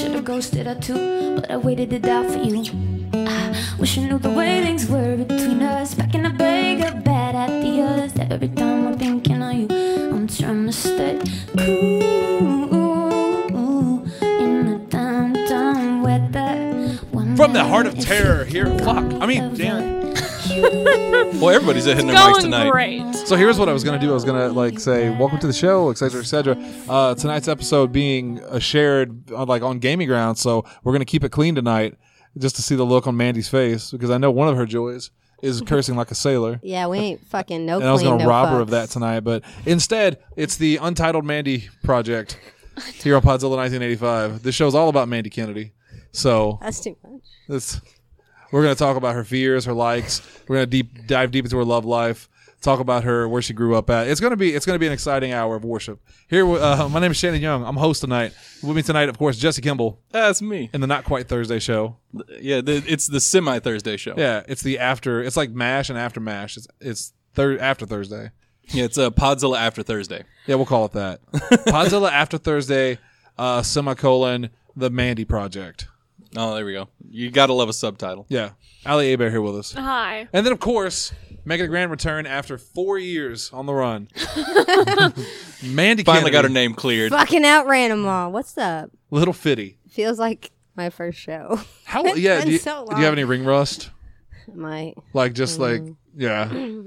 should've ghosted her too, but I waited to die for you. I wish I knew the way things were between us. Back in the bag of bad ideas. That every time I'm thinking of you, I'm trying to stay cool in the downtown weather. From the heart of terror here. Fuck. I mean, damn it. Well, everybody's hitting their mics tonight. Great. So here's what I was going to do. I was going to say, welcome to the show, et cetera, et cetera. Tonight's episode being shared on Gaming Ground. So we're going to keep it clean tonight just to see the look on Mandy's face, because I know one of her joys is cursing like a sailor. Yeah, we ain't fucking no And I was going to no rob her fucks. of that tonight. But instead, it's the Untitled Mandy Project here on Podzilla 1985. This show's all about Mandy Kennedy. So That's too much. we're going to talk about her fears, her likes. We're going to dive deep into her love life. Talk about her, where she grew up at. It's going to be an exciting hour of worship. Here, my name is Shannon Young. I'm host tonight. With me tonight, of course, Jesse Kimball That's me. in the Not Quite Thursday show. Yeah, it's the semi-Thursday show. Yeah, it's the after. It's like MASH and after MASH. It's after Thursday. Yeah, it's Podzilla after Thursday. Yeah, we'll call it that. Podzilla after Thursday, semicolon the Mandy Project. Oh, there we go. You gotta love a subtitle. Yeah, Ali Abear here with us. Hi. And then, of course, making a grand return after 4 years on the run. Mandy Finally Kennedy, got her name cleared. Fucking outran them all. What's up? Little Fitty. Feels like my first show. How? It's Yeah. been Do you, so do you have long. any ring rust? My Like just like yeah.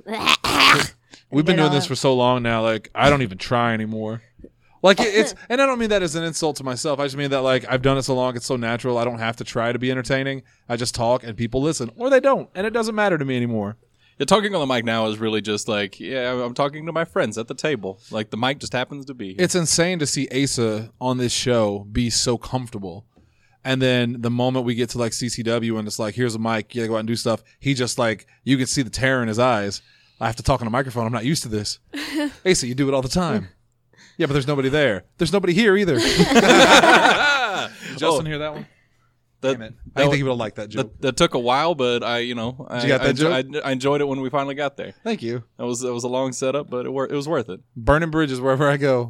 We've been Get doing this off. for so long now. Like I don't even try anymore. Like it's, and I don't mean that as an insult to myself. I just mean that like I've done it so long, it's so natural. I don't have to try to be entertaining. I just talk and people listen, or they don't, and it doesn't matter to me anymore. Yeah, talking on the mic now is really just like, yeah, I'm talking to my friends at the table. Like the mic just happens to be here. It's insane to see Asa on this show be so comfortable. And then the moment we get to like CCW and it's like, here's a mic, you gotta go out and do stuff. He just like, you can see the terror in his eyes. I have to talk on a microphone. I'm not used to this. Asa, you do it all the time. Yeah, but there's nobody there. There's nobody here either. Did Justin hear that one? That, Damn it. I didn't think he would have liked that joke. that took a while, but I you got that joke? I enjoyed it when we finally got there. Thank you. It was a long setup, but it was worth it. Burning bridges wherever I go.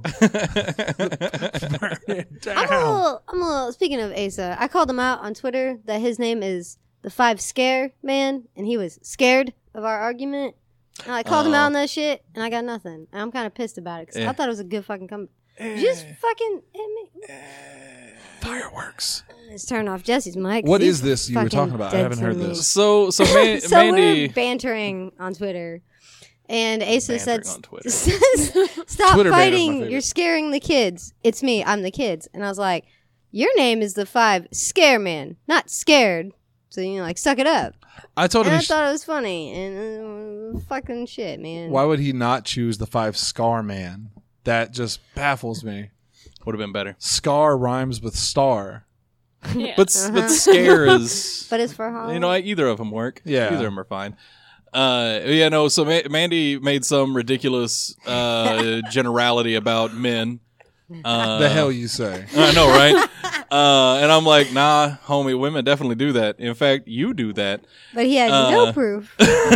I'm a little, speaking of Asa, I called him out on Twitter that his name is the 5 Scare Man, and he was scared of our argument. And I called him out on that shit, and I got nothing. And I'm kind of pissed about it, because I thought it was a good fucking comeback. Just fucking hit me. Fireworks. Let's turn off Jesse's mic. What He's is this you were fucking talking about? I dead haven't to heard me. this. So So Mandy we're bantering on Twitter, and Asa said, Bantering on Twitter. "Stop Twitter ban is my fighting! favorite. You're scaring the kids. It's me. I'm the kids." And I was like, "Your name is the 5 Scare Man, not scared. So like suck it up." I told And him I thought it was funny, and fucking shit, man. why would he not choose the 5 Scar Man? That just baffles me. would have been better. Scar rhymes with star. Yeah. But scare is, But it's for Halloween. either of them work. Yeah. Either of them are fine. So Mandy made some ridiculous generality about men. The hell you say? I know, right? And I'm like, nah, homie, women definitely do that. In fact, you do that. But he had no proof.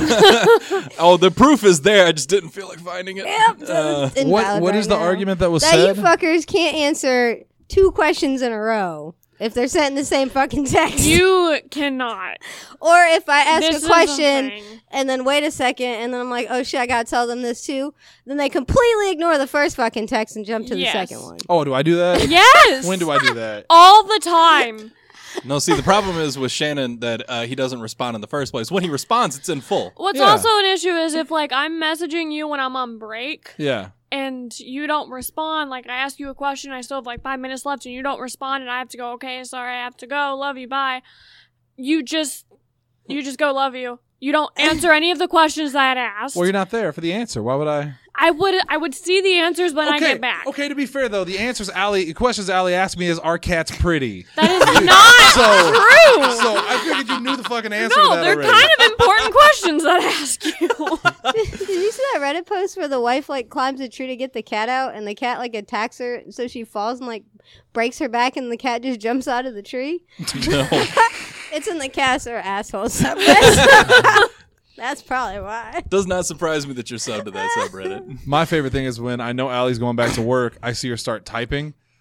Oh, the proof is there. I just didn't feel like finding it. What is the argument that was that said? you fuckers can't answer 2 questions in a row if they're sent in the same fucking text. You cannot. Or if I ask This a is question thing. and then wait a second and then I'm like, oh shit, I gotta tell them this too. Then they completely ignore the first fucking text and jump to the Yes. second one. Oh, do I do that? Yes. When do I do that? All the time. No, see, the problem is with Shannon that he doesn't respond in the first place. When he responds, it's in full. What's Yeah. also an issue is if like I'm messaging you when I'm on break Yeah. and you don't respond, like I ask you a question, I still have like 5 minutes left and you don't respond and I have to go, okay, sorry, I have to go, love you, bye. You just go, love you. You don't answer any of the questions that I had asked. Well, you're not there for the answer. Why would I? I would see the answers when I get back. Okay, to be fair though, the questions Allie asked me is, are cats pretty? That is not So- true. So I figured you knew the fucking answer to No, that they're already. kind of important questions that I ask you. Did you see that Reddit post where the wife like climbs a tree to get the cat out and the cat like attacks her so she falls and like breaks her back and the cat just jumps out of the tree? No. It's in the cats or assholes subreddit. That's probably why. Does not surprise me that you're subbed to that subreddit. My favorite thing is when I know Allie's going back to work, I see her start typing.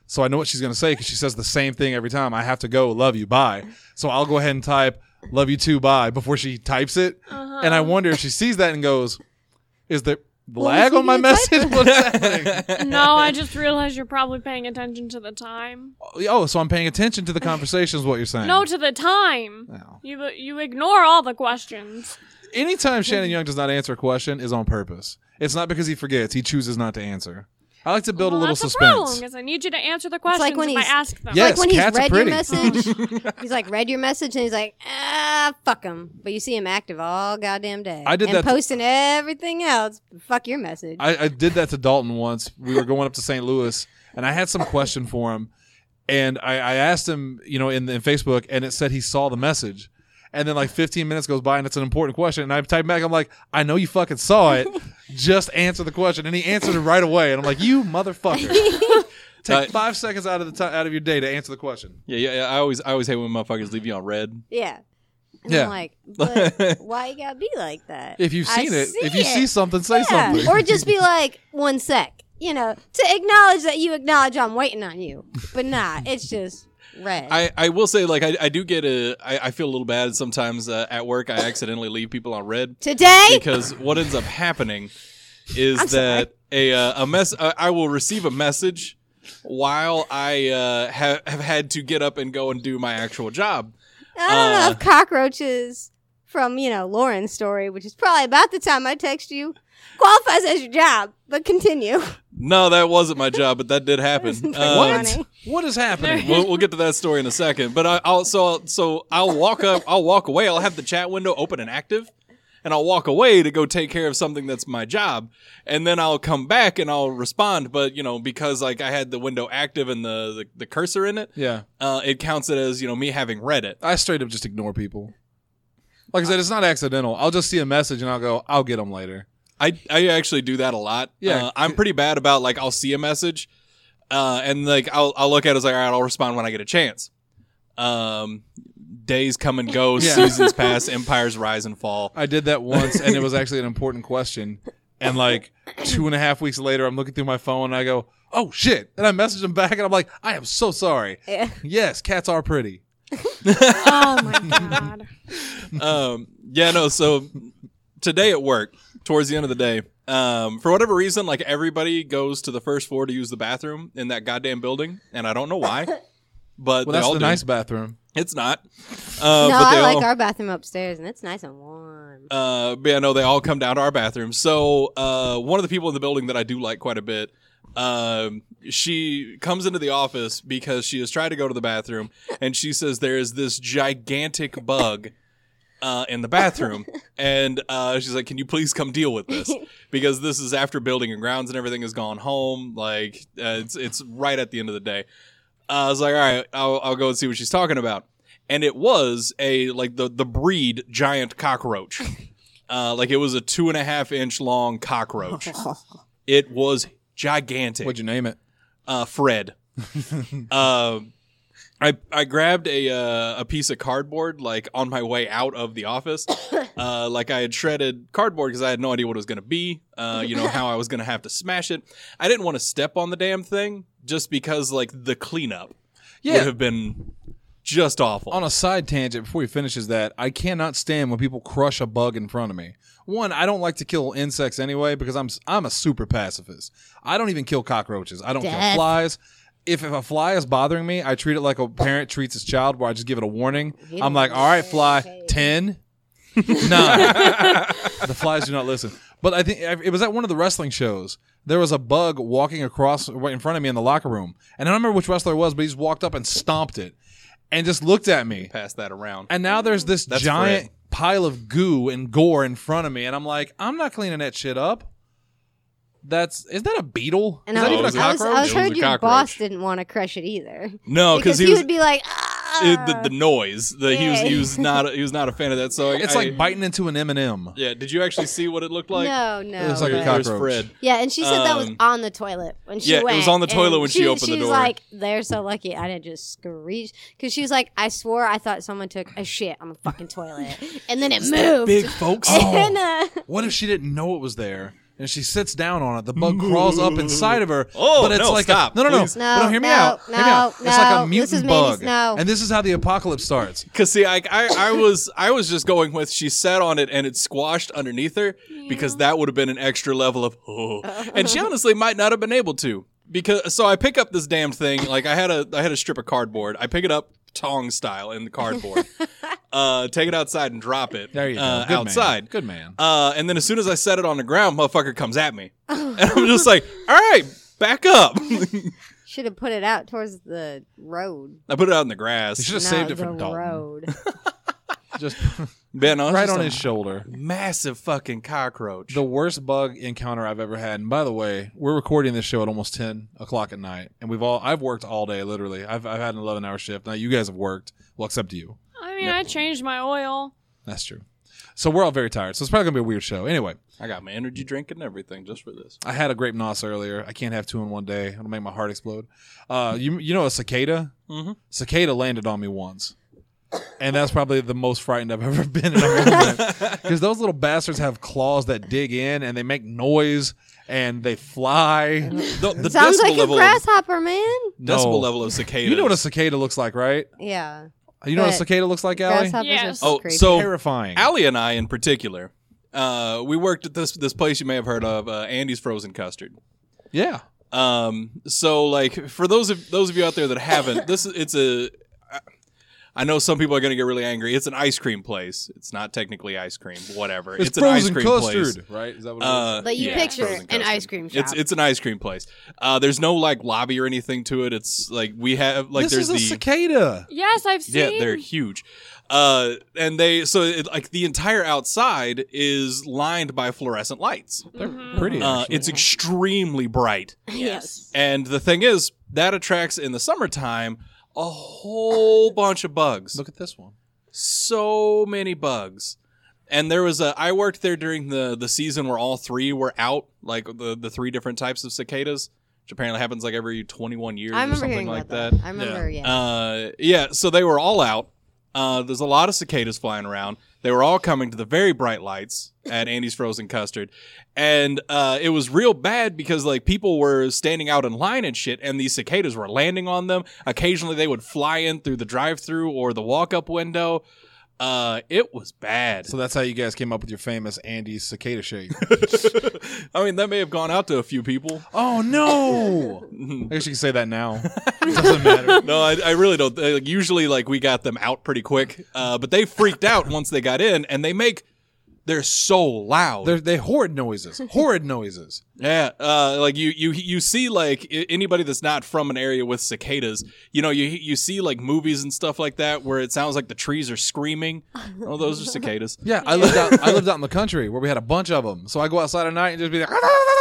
So I know what she's going to say because she says the same thing every time. I have to go, love you, bye. So I'll go ahead and type, love you too, bye, before she types it. And I wonder if she sees that and goes, is there lag on my message? What's happening? No, I just realized you're probably paying attention to the time. Oh, so I'm paying attention to the conversation is what you're saying. No, to the time. No. You ignore all the questions. Anytime Shannon Young does not answer a question is on purpose. It's not because he forgets. He chooses not to answer. I like to build a little that's suspense. The problem, because I need you to answer the questions like when if I he's- ask them. Yes, like when he's cats are read your pretty. message, he's like read your message and he's like, fuck him. But you see him active all goddamn day. I did and that posting everything else. Fuck your message. I did that to Dalton once. We were going up to St. Louis, and I had some question for him, and I asked him, in Facebook, and it said he saw the message. And then like 15 minutes goes by and it's an important question. And I type back, I'm like, I know you fucking saw it. Just answer the question. And he answered it right away. And I'm like, you motherfucker. Take 5 seconds out of your day to answer the question. Yeah. I always hate when motherfuckers leave you on red. yeah. And Yeah. I'm like, but why you gotta be like that? If you've seen it, if you it. see something, say something. Or just be like, 1 sec. To acknowledge that you acknowledge I'm waiting on you. But nah, it's just red. I will say, like, I do get I feel a little bad sometimes at work. I accidentally leave people on red. Today? Because what ends up happening is I'm that I will receive a message while I have had to get up and go and do my actual job. I don't know if cockroaches from, Lauren's story, which is probably about the time I text you, qualifies as your job, but continue. No, that wasn't my job, but that did happen. Funny. What is happening? We'll get to that story in a second. But I'll walk away. I'll have the chat window open and active, and I'll walk away to go take care of something that's my job, and then I'll come back and I'll respond. But because like I had the window active and the cursor in it, Yeah. it counts it as me having read it. I straight up just ignore people. Like I said, it's not accidental. I'll just see a message and I'll go, I'll get them later. I actually do that a lot. Yeah. I'm pretty bad about like I'll see a message, and like I'll look at it as like, all right, I'll respond when I get a chance. Days come and go, Yeah. seasons pass, empires rise and fall. I did that once, and it was actually an important question. And like 2.5 weeks later, I'm looking through my phone, and I go, "Oh shit!" And I message him back, and I'm like, "I am so sorry." Yeah. Yes, cats are pretty. Oh my god. So today at work, towards the end of the day, for whatever reason, like everybody goes to the first floor to use the bathroom in that goddamn building, and I don't know why. But Well, they that's all the do. nice bathroom. It's not. No, but they I like all, our bathroom upstairs, and it's nice and warm. but yeah, no, they all come down to our bathroom. So one of the people in the building that I do like quite a bit, she comes into the office because she has tried to go to the bathroom, and she says there is this gigantic bug in the bathroom, and she's like, "Can you please come deal with this?" Because this is after building and grounds and everything has gone home. Like it's right at the end of the day. I was like, all right, I'll go and see what she's talking about. And it was the breed giant cockroach. Like it was a 2.5-inch long cockroach. It was gigantic. What'd you name it? Fred. I grabbed a piece of cardboard like on my way out of the office. Like I had shredded cardboard because I had no idea what it was going to be. How I was going to have to smash it. I didn't want to step on the damn thing just because like the cleanup would have been just awful. On a side tangent, before he finishes that, I cannot stand when people crush a bug in front of me. One, I don't like to kill insects anyway because I'm a super pacifist. I don't even kill cockroaches. I don't kill Death. flies. If a fly is bothering me, I treat it like a parent treats his child, where I just give it a warning. I'm like, all right, fly, 10, 9. The flies do not listen. But I think it was at one of the wrestling shows. There was a bug walking across right in front of me in the locker room. And I don't remember which wrestler it was, but he just walked up and stomped it and just looked at me. Pass that around. And now there's this That's giant Fred. pile of goo and gore in front of me. And I'm like, I'm not cleaning that shit up. Is that a beetle? And Is I that even a was cockroach? It was heard a your cockroach. boss didn't want to crush it either. No, Because he he was would be like, the noise. He was not a fan of that. So It's like biting into an M&M. Yeah, did you actually see what it looked like? no. It was like a but- cockroach. There's Fred. Yeah, and she said that was Um, on the toilet when she yeah, it went. was on the toilet and when she opened the She was door. like, they're so lucky I didn't just screech. Because she was like, I swore I thought someone took a shit on the fucking toilet. And then it moved. Big folks. And, What if she didn't know it was there? and she sits down on it. The bug crawls up inside of her. Oh, but it's no, like stop, no. please. No, But hear me no, out. Hear me out. no, It's like a no. mutant This is bug, no. and this is how the apocalypse starts. Cause see, I was just going with she sat on it and it squashed underneath her because that would have been an extra level of and she honestly might not have been able to because so I pick up this damned thing like I had a strip of cardboard. I pick it up tong style in the cardboard, take it outside and drop it. There you go. Good outside. man. Good man. And then as soon as I set it on the ground, motherfucker comes at me, and I'm just like, all right, back up. Should have put it out towards the road. I put it out in the You grass. should have No, saved it the for Dalton. road. Just Ben, right just on a his shoulder. massive fucking cockroach. The worst bug encounter I've ever had. And by the way, we're recording this show at almost 10 o'clock at night, and I've worked all day. Literally, I've had an 11-hour shift. Now you guys have worked, well, except you. I mean, I changed my oil. That's true. So we're all very tired. So it's probably gonna be a weird show. Anyway, I got my energy drink and everything just for this. I had a grape nos earlier. I can't have two in one day. It'll make my heart explode. You know a cicada? Mm-hmm. Cicada landed on me once. And that's probably the most frightened I've ever been in a moment. Because those little bastards have claws that dig in and they make noise and they fly. The Sounds decibel like a level grasshopper, man. decibel level of cicadas. You know what a cicada looks like, right? Yeah. You know what a But cicada looks like, Allie? Grasshoppers Yes. are so Oh, creepy. so Terrifying. Allie and I in particular, we worked at this place you may have heard of, Andy's Frozen Custard. Yeah. So like for those of you out there that haven't, I know some people are going to get really angry. It's an ice cream place. It's not technically ice cream, whatever. It's an ice frozen cream custard, place. right? Is that what it is? But you Yeah, picture frozen an custard. ice cream shop. It's an ice cream place. There's no like lobby or anything to it. It's like we have like This there's is a the cicada. Yes, I've seen. yeah they're huge. And like the entire outside is lined by fluorescent lights. They're pretty. actually. It's extremely bright. Yes. And the thing is, that attracts in the summertime a whole bunch of bugs. Look at this one. So many bugs. And there was I worked there during the season where all three were out, like the three different types of cicadas, which apparently happens like every 21 years I or remember something hearing like about that. that. I remember, yeah. Yeah, so they were all out. There's a lot of cicadas flying around. They were all coming to the very bright lights at Andy's Frozen Custard. And it was real bad because like people were standing out in line and shit, and these cicadas were landing on them. Occasionally they would fly in through the drive-through or the walk-up window. It was bad. So that's how you guys came up with your famous Andy's cicada shake. I mean, that may have gone out to a few people. Oh no! I guess you can say that now. It doesn't matter. No, I really don't. Usually, like, we got them out pretty quick. But they freaked out once they got in, and they're so loud. They horrid noises. Horrid noises. Yeah, like you see like anybody that's not from an area with cicadas, you know, you see like movies and stuff like that where it sounds like the trees are screaming. Oh, those are cicadas. Yeah, I lived out in the country where we had a bunch of them. So I go outside at night and just be like,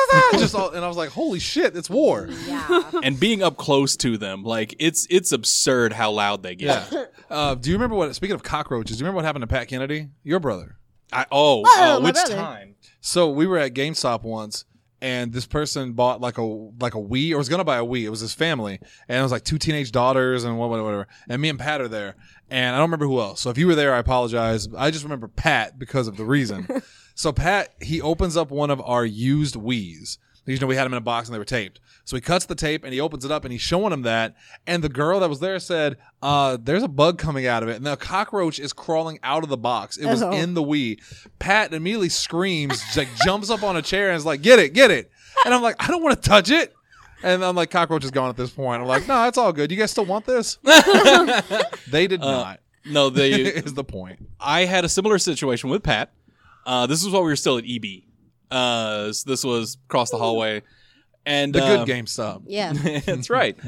and I was like, holy shit, it's war. Yeah. And being up close to them, like it's absurd how loud they get. Yeah. Do you remember speaking of cockroaches, do you remember what happened to Pat Kennedy? Your brother. My Which brother. time? So we were at GameStop once, and this person bought like a Wii, or was gonna buy a Wii. It was his family, and it was like 2 teenage daughters and whatever. And me and Pat are there, and I don't remember who else. So if you were there, I apologize. I just remember Pat because of the reason. So Pat, he opens up one of our used Wiis. You know, we had them in a box and they were taped. So he cuts the tape and he opens it up and he's showing him that. And the girl that was there said, there's a bug coming out of it. And the cockroach is crawling out of the box. It was Oh. in the Wii. Pat immediately screams, like jumps up on a chair and is like, get it. And I'm like, I don't want to touch it. And I'm like, cockroach is gone at this point. I'm like, no, it's all good. You guys still want this? They did not. No, they. Is the point. I had a similar situation with Pat. This is while we were still at EB. So this was across the hallway, and The good GameStop. Yeah. that's right.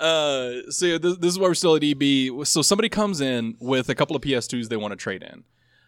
So yeah, this is why we're still at EB. So somebody comes in with a couple of PS2s they want to trade in,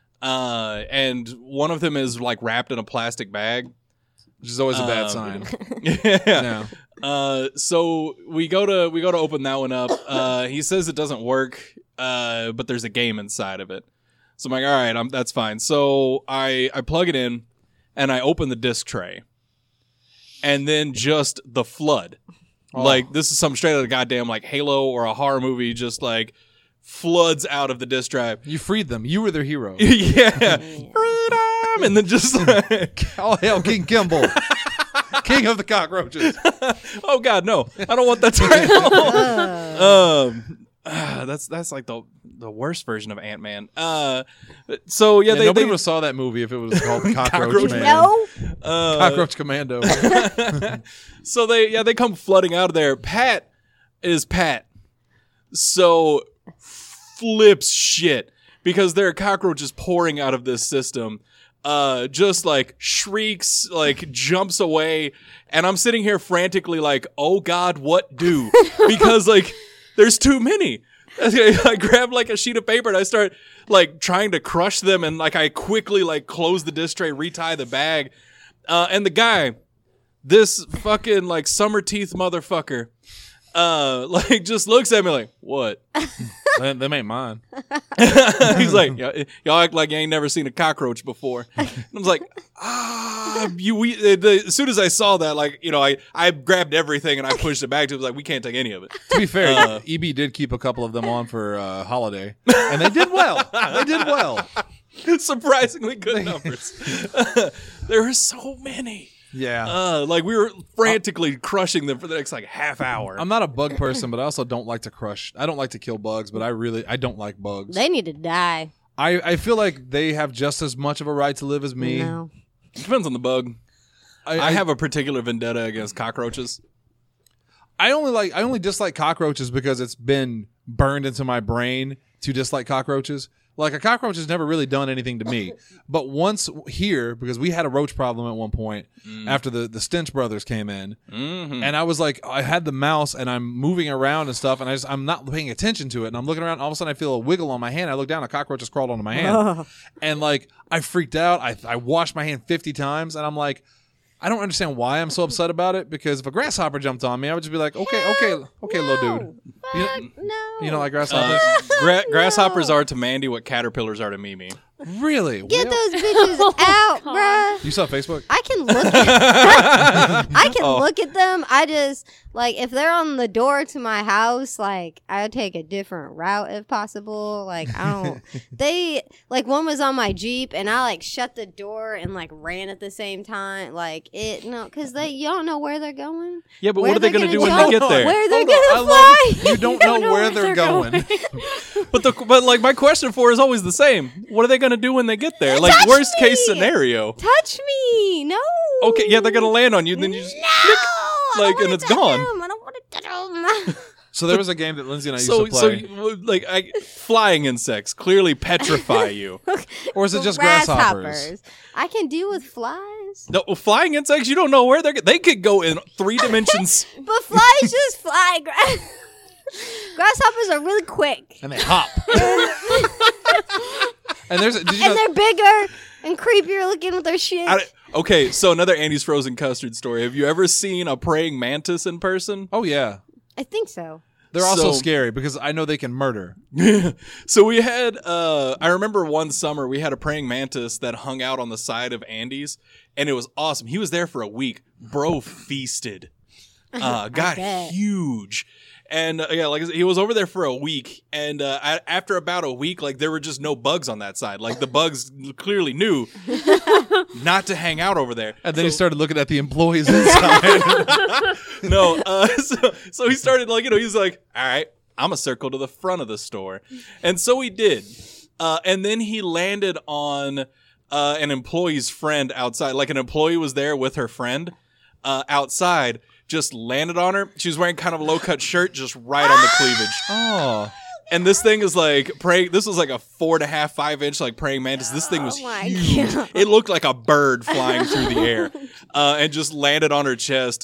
and one of them is like wrapped in a plastic bag. Which is always a bad sign. Yeah. Yeah. So we go to open that one up. He says it doesn't work, but there's a game inside of it. So I'm like, all right, that's fine. So I plug it in, and I open the disc tray, and then just the flood. Oh. Like this is some straight out of goddamn like Halo or a horror movie. Just like floods out of the disk drive. You freed them. You were their hero. Yeah. Freedom! And then just like, All hail King Kimball. King of the cockroaches. oh God, no. I don't want that title. That's like the worst version of Ant-Man. So yeah, Nobody they would have saw that movie if it was called Cockroach Cockroach Man. No. Cockroach Commando. So they come flooding out of there. Pat. So flips shit because there are cockroaches pouring out of this system. Just like shrieks, like jumps away, and I'm sitting here frantically like, oh God, what do? Because like there's too many. I grab like a sheet of paper and I start like trying to crush them, and like I quickly like close the disc tray, retie the bag, and the guy, this fucking like summer teeth motherfucker, like just looks at me like, what? Them ain't mine. He's like, y'all act like you ain't never seen a cockroach before. And I was like, as soon as I saw that, like, you know, I grabbed everything and I pushed it back to him. Like, we can't take any of it. To be fair, EB did keep a couple of them on for holiday, and they did well. Surprisingly good numbers. There are so many. Yeah. Like we were frantically crushing them for the next like half hour. I'm not a bug person, but I also don't like to crush. I don't like to kill bugs, but I don't like bugs. They need to die. I feel like they have just as much of a right to live as me. No. Depends on the bug. I I have a particular vendetta against cockroaches. I only dislike cockroaches because it's been burned into my brain to dislike cockroaches. Like, a cockroach has never really done anything to me. But once here, because we had a roach problem at one point after the Stench brothers came in, and I was like, I had the mouse and I'm moving around and stuff, and I'm not paying attention to it, and I'm looking around, all of a sudden I feel a wiggle on my hand. I look down, a cockroach just crawled onto my hand. And like, I freaked out. I washed my hand 50 times, and I'm like, I don't understand why I'm so upset about it, because if a grasshopper jumped on me, I would just be like, okay, little dude. You know, like grasshoppers? Grasshoppers are to Mandy what caterpillars are to Mimi. Really? Get those bitches out, bruh. You saw Facebook? I can look at I can look at them. I just like, if they're on the door to my house, like, I would take a different route if possible. Like, I don't they like, one was on my Jeep and I like shut the door and like ran at the same time. Like, because you don't know where they're going. Yeah, but Where what are they they're going to do gonna when they jump, get there? Where they're I gonna love fly. You don't know where they're going. But like my question for her is always the same. What are they going to do when they get there? Like, Touch worst case me! scenario. Touch me. No. Okay, yeah, they're going to land on you, and then you just No. like, and it's gone. I don't want to touch them. So there was a game that Lindsay and I used to play. Flying insects clearly petrify you. Or is it just grasshoppers? I can deal with flies. No, flying insects, you don't know where they could go in 3 dimensions. But flies just fly. Grasshoppers are really quick. And they hop. And They're bigger and creepier looking with their shit. Okay, so another Andy's Frozen Custard story. Have you ever seen a praying mantis in person? Oh, yeah. I think so. They're also So- scary because I know they can murder. So we had, I remember one summer we had a praying mantis that hung out on the side of Andy's, and it was awesome. He was there for a week. Bro feasted. Got bet. huge. And yeah, like I said, he was over there for a week, and after about a week, like there were just no bugs on that side. Like the bugs clearly knew not to hang out over there. And then he started looking at the employees inside. No, so he started like, you know, he's like, all right, I'm gonna circle to the front of the store, and so he did. And then he landed on an employee's friend outside. Like an employee was there with her friend outside. Just landed on her. She was wearing kind of a low-cut shirt, just right on the cleavage. Oh. And this thing is like this was like a 4.5, 5 inch like praying mantis. This thing was my huge. God. It looked like a bird flying through the air, and just landed on her chest.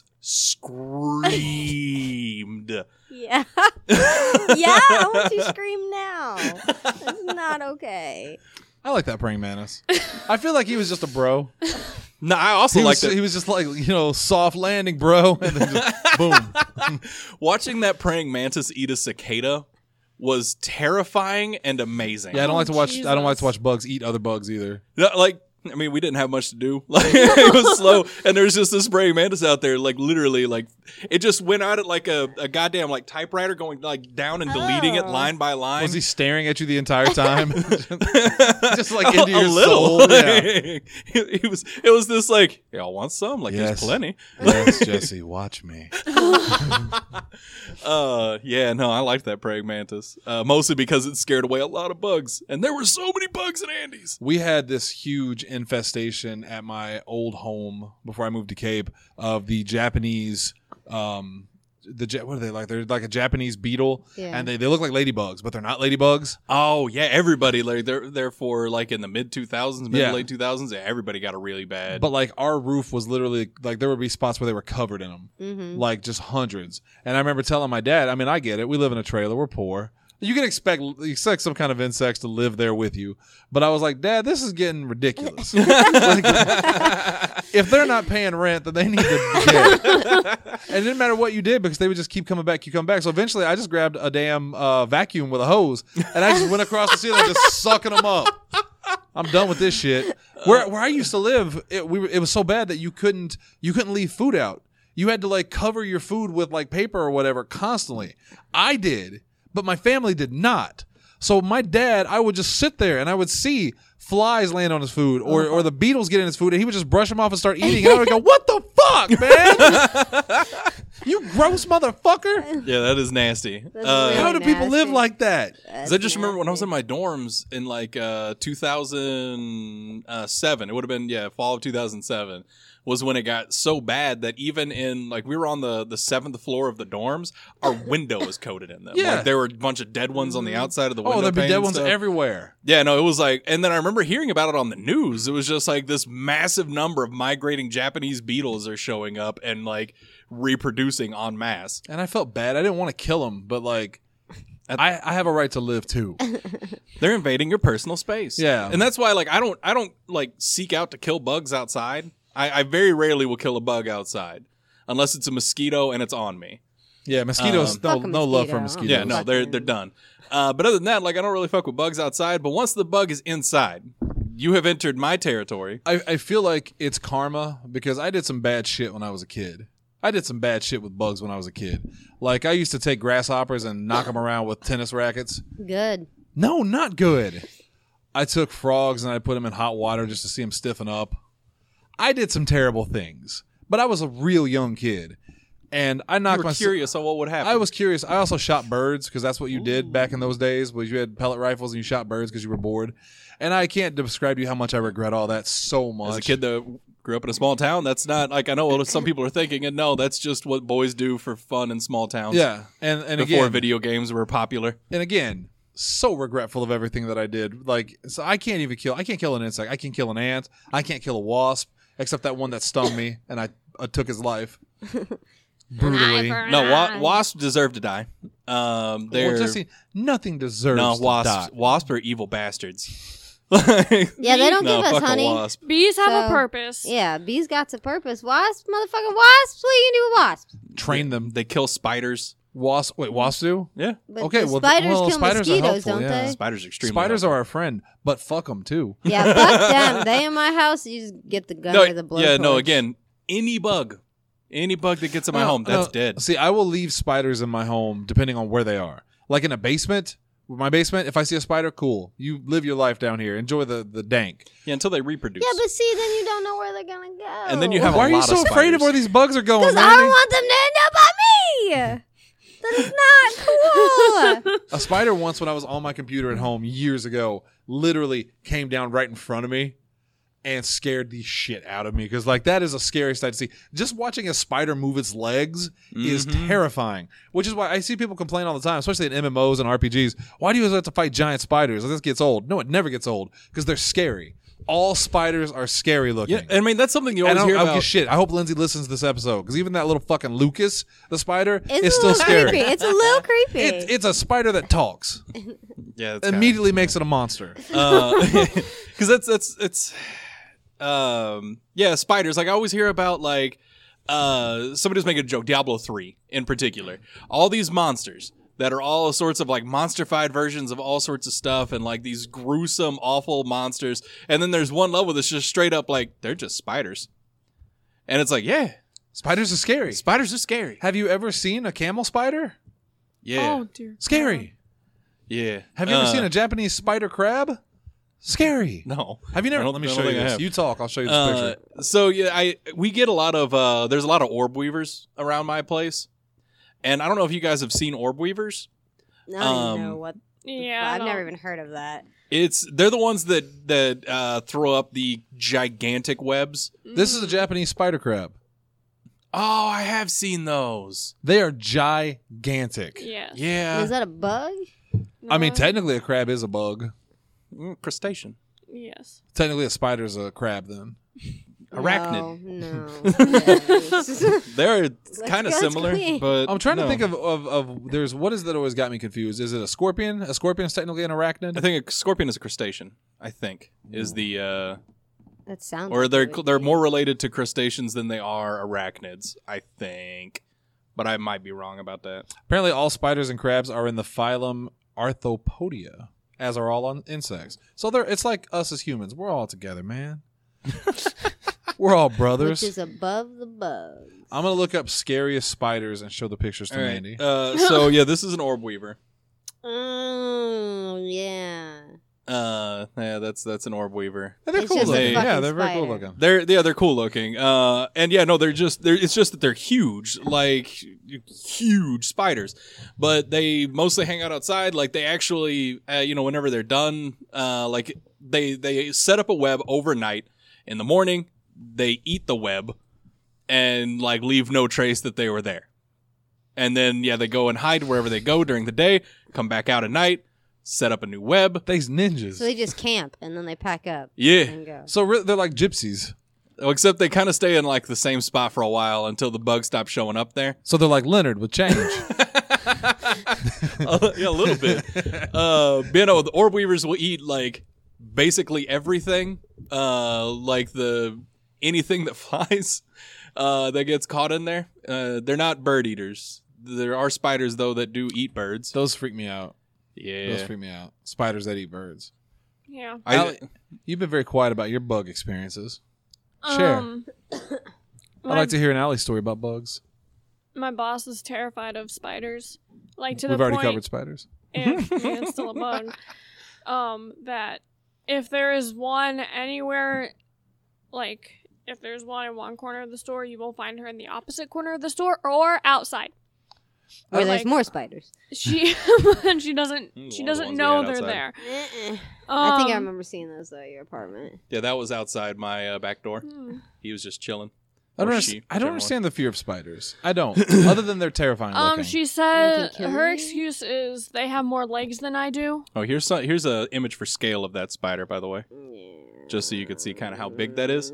Screamed. Yeah. Yeah, I want to scream now. That's not okay. I like that praying mantis. I feel like he was just a bro. No, I also like He was just like, you know, soft landing, bro. And then just boom. watching that praying mantis eat a cicada was terrifying and amazing. Yeah, I don't like to watch. I don't like to Jesus. watch bugs eat other bugs either. No, like, I mean, we didn't have much to do. Like, it was slow, and there's just this praying mantis out there, like literally, like it just went out at like a goddamn like typewriter, going like down and deleting it Oh. line by line. Was he staring at you the entire time? Just like into a your little. soul? Yeah. It was this like, y'all want some? Like Yes. there's plenty. Yes, Jesse, watch me. Yeah, no, I liked that praying mantis. Mostly because it scared away a lot of bugs. And there were so many bugs in Andy's. We had this huge infestation at my old home before I moved to Cape of the Japanese, what are they like? They're like a Japanese beetle, Yeah. and they look like ladybugs, but they're not ladybugs. Oh yeah, everybody like they're for like in the mid 2000s, Yeah. late 2000s. Yeah, everybody got it really bad. But like our roof was literally like there would be spots where they were covered in them, Mm-hmm. like just hundreds. And I remember telling my dad, I mean, I get it. We live in a trailer. We're poor. You can expect some kind of insects to live there with you. But I was like, Dad, this is getting ridiculous. Like, if they're not paying rent, then they need to get. And it didn't matter what you did because they would just keep coming back. So eventually I just grabbed a damn vacuum with a hose and I just went across the ceiling just sucking them up. I'm done with this shit. Where I used to live, it was so bad that you couldn't leave food out. You had to like cover your food with like paper or whatever constantly. I did, but my family did not. So my dad, I would just sit there and I would see flies land on his food or the beetles get in his food and he would just brush them off and start eating. And I would go, what the fuck, man? You gross motherfucker. yeah, that is nasty. That's really How do people live nasty. like that? 'Cause I just remember when I was in my dorms in like 2007. It would have been fall of 2007 was when it got so bad that even in like we were on the 7th floor of the dorms, our window was coated in them. Yeah. Like, there were a bunch of dead ones on the outside of the window. Oh, there'd be pane dead and ones stuff. everywhere. Yeah, no, it was like, and then I remember hearing about it on the news. It was just like this massive number of migrating Japanese beetles are showing up and like reproducing en masse. And I felt bad. I didn't want to kill them, but like, I have a right to live too. They're invading your personal space. Yeah. And that's why like I don't like seek out to kill bugs outside. I very rarely will kill a bug outside unless it's a mosquito and it's on me. Yeah, mosquitoes. Fuck a no love for mosquito. mosquitoes. Yeah, no, they're done. But other than that, like I don't really fuck with bugs outside. But once the bug is inside, you have entered my territory. I feel like it's karma because I did some bad shit when I was a kid. I did some bad shit with bugs when I was a kid. Like I used to take grasshoppers and knock them around with tennis rackets. Good. No, not good. I took frogs and I put them in hot water just to see them stiffen up. I did some terrible things, but I was a real young kid, and I You knocked were myself. curious on what would happen. I was curious. I also shot birds because that's what you did back in those days. Was you had pellet rifles and you shot birds because you were bored. And I can't describe to you how much I regret all that so much. as a kid that grew up in a small town. That's not like I know what some people are thinking, and no, that's just what boys do for fun in small towns. Yeah, and before again, video games were popular. and again, so regretful of everything that I did. Like, so I can't kill an insect. I can kill an ant. I can't kill a wasp, except that one that stung me and I took his life brutally. No, wasps deserve to die. They're Well, Jesse, nothing deserves no to wasps. die. Wasps are evil bastards. Yeah, they don't no, give us fuck a honey. wasp. Bees have a So- purpose. Yeah, bees got a purpose. Wasps, motherfucking wasps. What are you gonna do with wasps? Train them. They kill spiders. Wasps do? Yeah, But Okay, the well, spiders kill spiders are mosquitoes, helpful, don't yeah. they? spiders are extremely. Spiders helpful. are our friend, but fuck them too. Yeah, fuck them. They in my house. You just get the gun or the blow. yeah, no. torch. Again, any bug that gets in my home, that's dead. See, I will leave spiders in my home depending on where they are. Like in a basement, my basement, if I see a spider, cool. You live your life down here. Enjoy the dank. Yeah, until they reproduce. Yeah, but see, then you don't know where they're gonna go. And then you have Why a are you lot so of afraid of spiders. where these bugs are going, because I Mandy? don't want them to end up on me. That is not cool. A spider once when I was on my computer at home years ago literally came down right in front of me and scared the shit out of me because like that is a scary sight to see. Just watching a spider move its legs is terrifying, which is why I see people complain all the time, especially in MMOs and RPGs. Why do you always have to fight giant spiders? Like, this gets old. No, it never gets old because they're scary. All spiders are scary looking. Yeah, I mean that's something you And always I hear don't give about. shit. I hope Lindsay listens to this episode because even that little fucking Lucas, the spider, It's is a still little scary. creepy. It's a little creepy. It's a spider that talks. Yeah, that's kinda- Immediately makes it a monster. because it's spiders. Like I always hear about like somebody was making a joke, Diablo 3 in particular, all these monsters that are all sorts of like monsterfied versions of all sorts of stuff and like these gruesome awful monsters, and then there's one level that's just straight up like they're just spiders, and it's like Spiders are scary. Spiders are scary. Have you ever seen a camel spider? Yeah. Oh dear. Scary. Yeah. Have you ever seen a Japanese spider crab? Scary. No. Have you never? I don't- Let me I don't show you think I this. have. You talk. I'll show you this picture. So yeah, we get a lot of there's a lot of orb weavers around my place, and I don't know if you guys have seen orb weavers. I don't even know Um, what. Yeah. I've never even heard of that. They're the ones that throw up the gigantic webs. This is a Japanese spider crab. Oh, I have seen those. They are gigantic. Yes. Yeah. Is that a bug? I mean, No. technically, a crab is a bug. Crustacean. Yes. Technically, a spider's a crab. Then Arachnid. No. Yes. They're kind of go, let's similar, go. but I'm trying to no. think of there's what is that always got me confused? Is it a scorpion? A scorpion is technically an arachnid. I think a scorpion is a crustacean. I think is the That sounds. or like they're it would they're be. more related to crustaceans than they are arachnids. I think, but I might be wrong about that. Apparently, all spiders and crabs are in the phylum Arthropodia, as are all insects. So it's like us as humans. We're all together, man. We're all brothers. Which is above the bugs. I'm gonna look up scariest spiders and show the pictures to All right. Mandy. So yeah, this is an orb weaver. Oh yeah. Yeah, that's an orb weaver. they're It's cool just a looking. fucking Yeah, they're very cool spider. looking. They're cool looking. And yeah, no, it's just that they're huge, like huge spiders. But they mostly hang out outside. Like they actually, whenever they're done, like they set up a web overnight. In the morning, they eat the web and like leave no trace that they were there. And then yeah, they go and hide wherever they go during the day. Come back out at night, set up a new web. They's ninjas. So they just camp and then they pack up Yeah. and go. So they're like gypsies. Well, except they kind of stay in like the same spot for a while until the bugs stop showing up there. So they're like Leonard with change. Yeah, a little bit. The orb weavers will eat like basically everything, like anything that flies that gets caught in there. They're not bird eaters. There are spiders though that do eat birds. Those freak me out. Yeah, Those freak me out. Spiders that eat birds. Yeah. Allie, you've been very quiet about your bug experiences. Share. I'd like to hear an Allie story about bugs. My boss is terrified of spiders. Like to We've the already point covered spiders. if it's still a bug. That if there is one anywhere, like if there's one in one corner of the store, you will find her in the opposite corner of the store or outside. Where Or, there's like, more spiders. She she doesn't One of she the doesn't ones we know had they're outside. there. I think I Um, remember seeing those though at your apartment. Yeah, that was outside my back door. hmm. He was just chilling. I don't, Or underst- she, I don't whichever understand the fear of spiders. I don't. Other than they're terrifying looking. She They said can kill her you? excuse is they have more legs than I do. Oh, here's a image for scale of that spider, by the way, just so you could see kind of how big that is.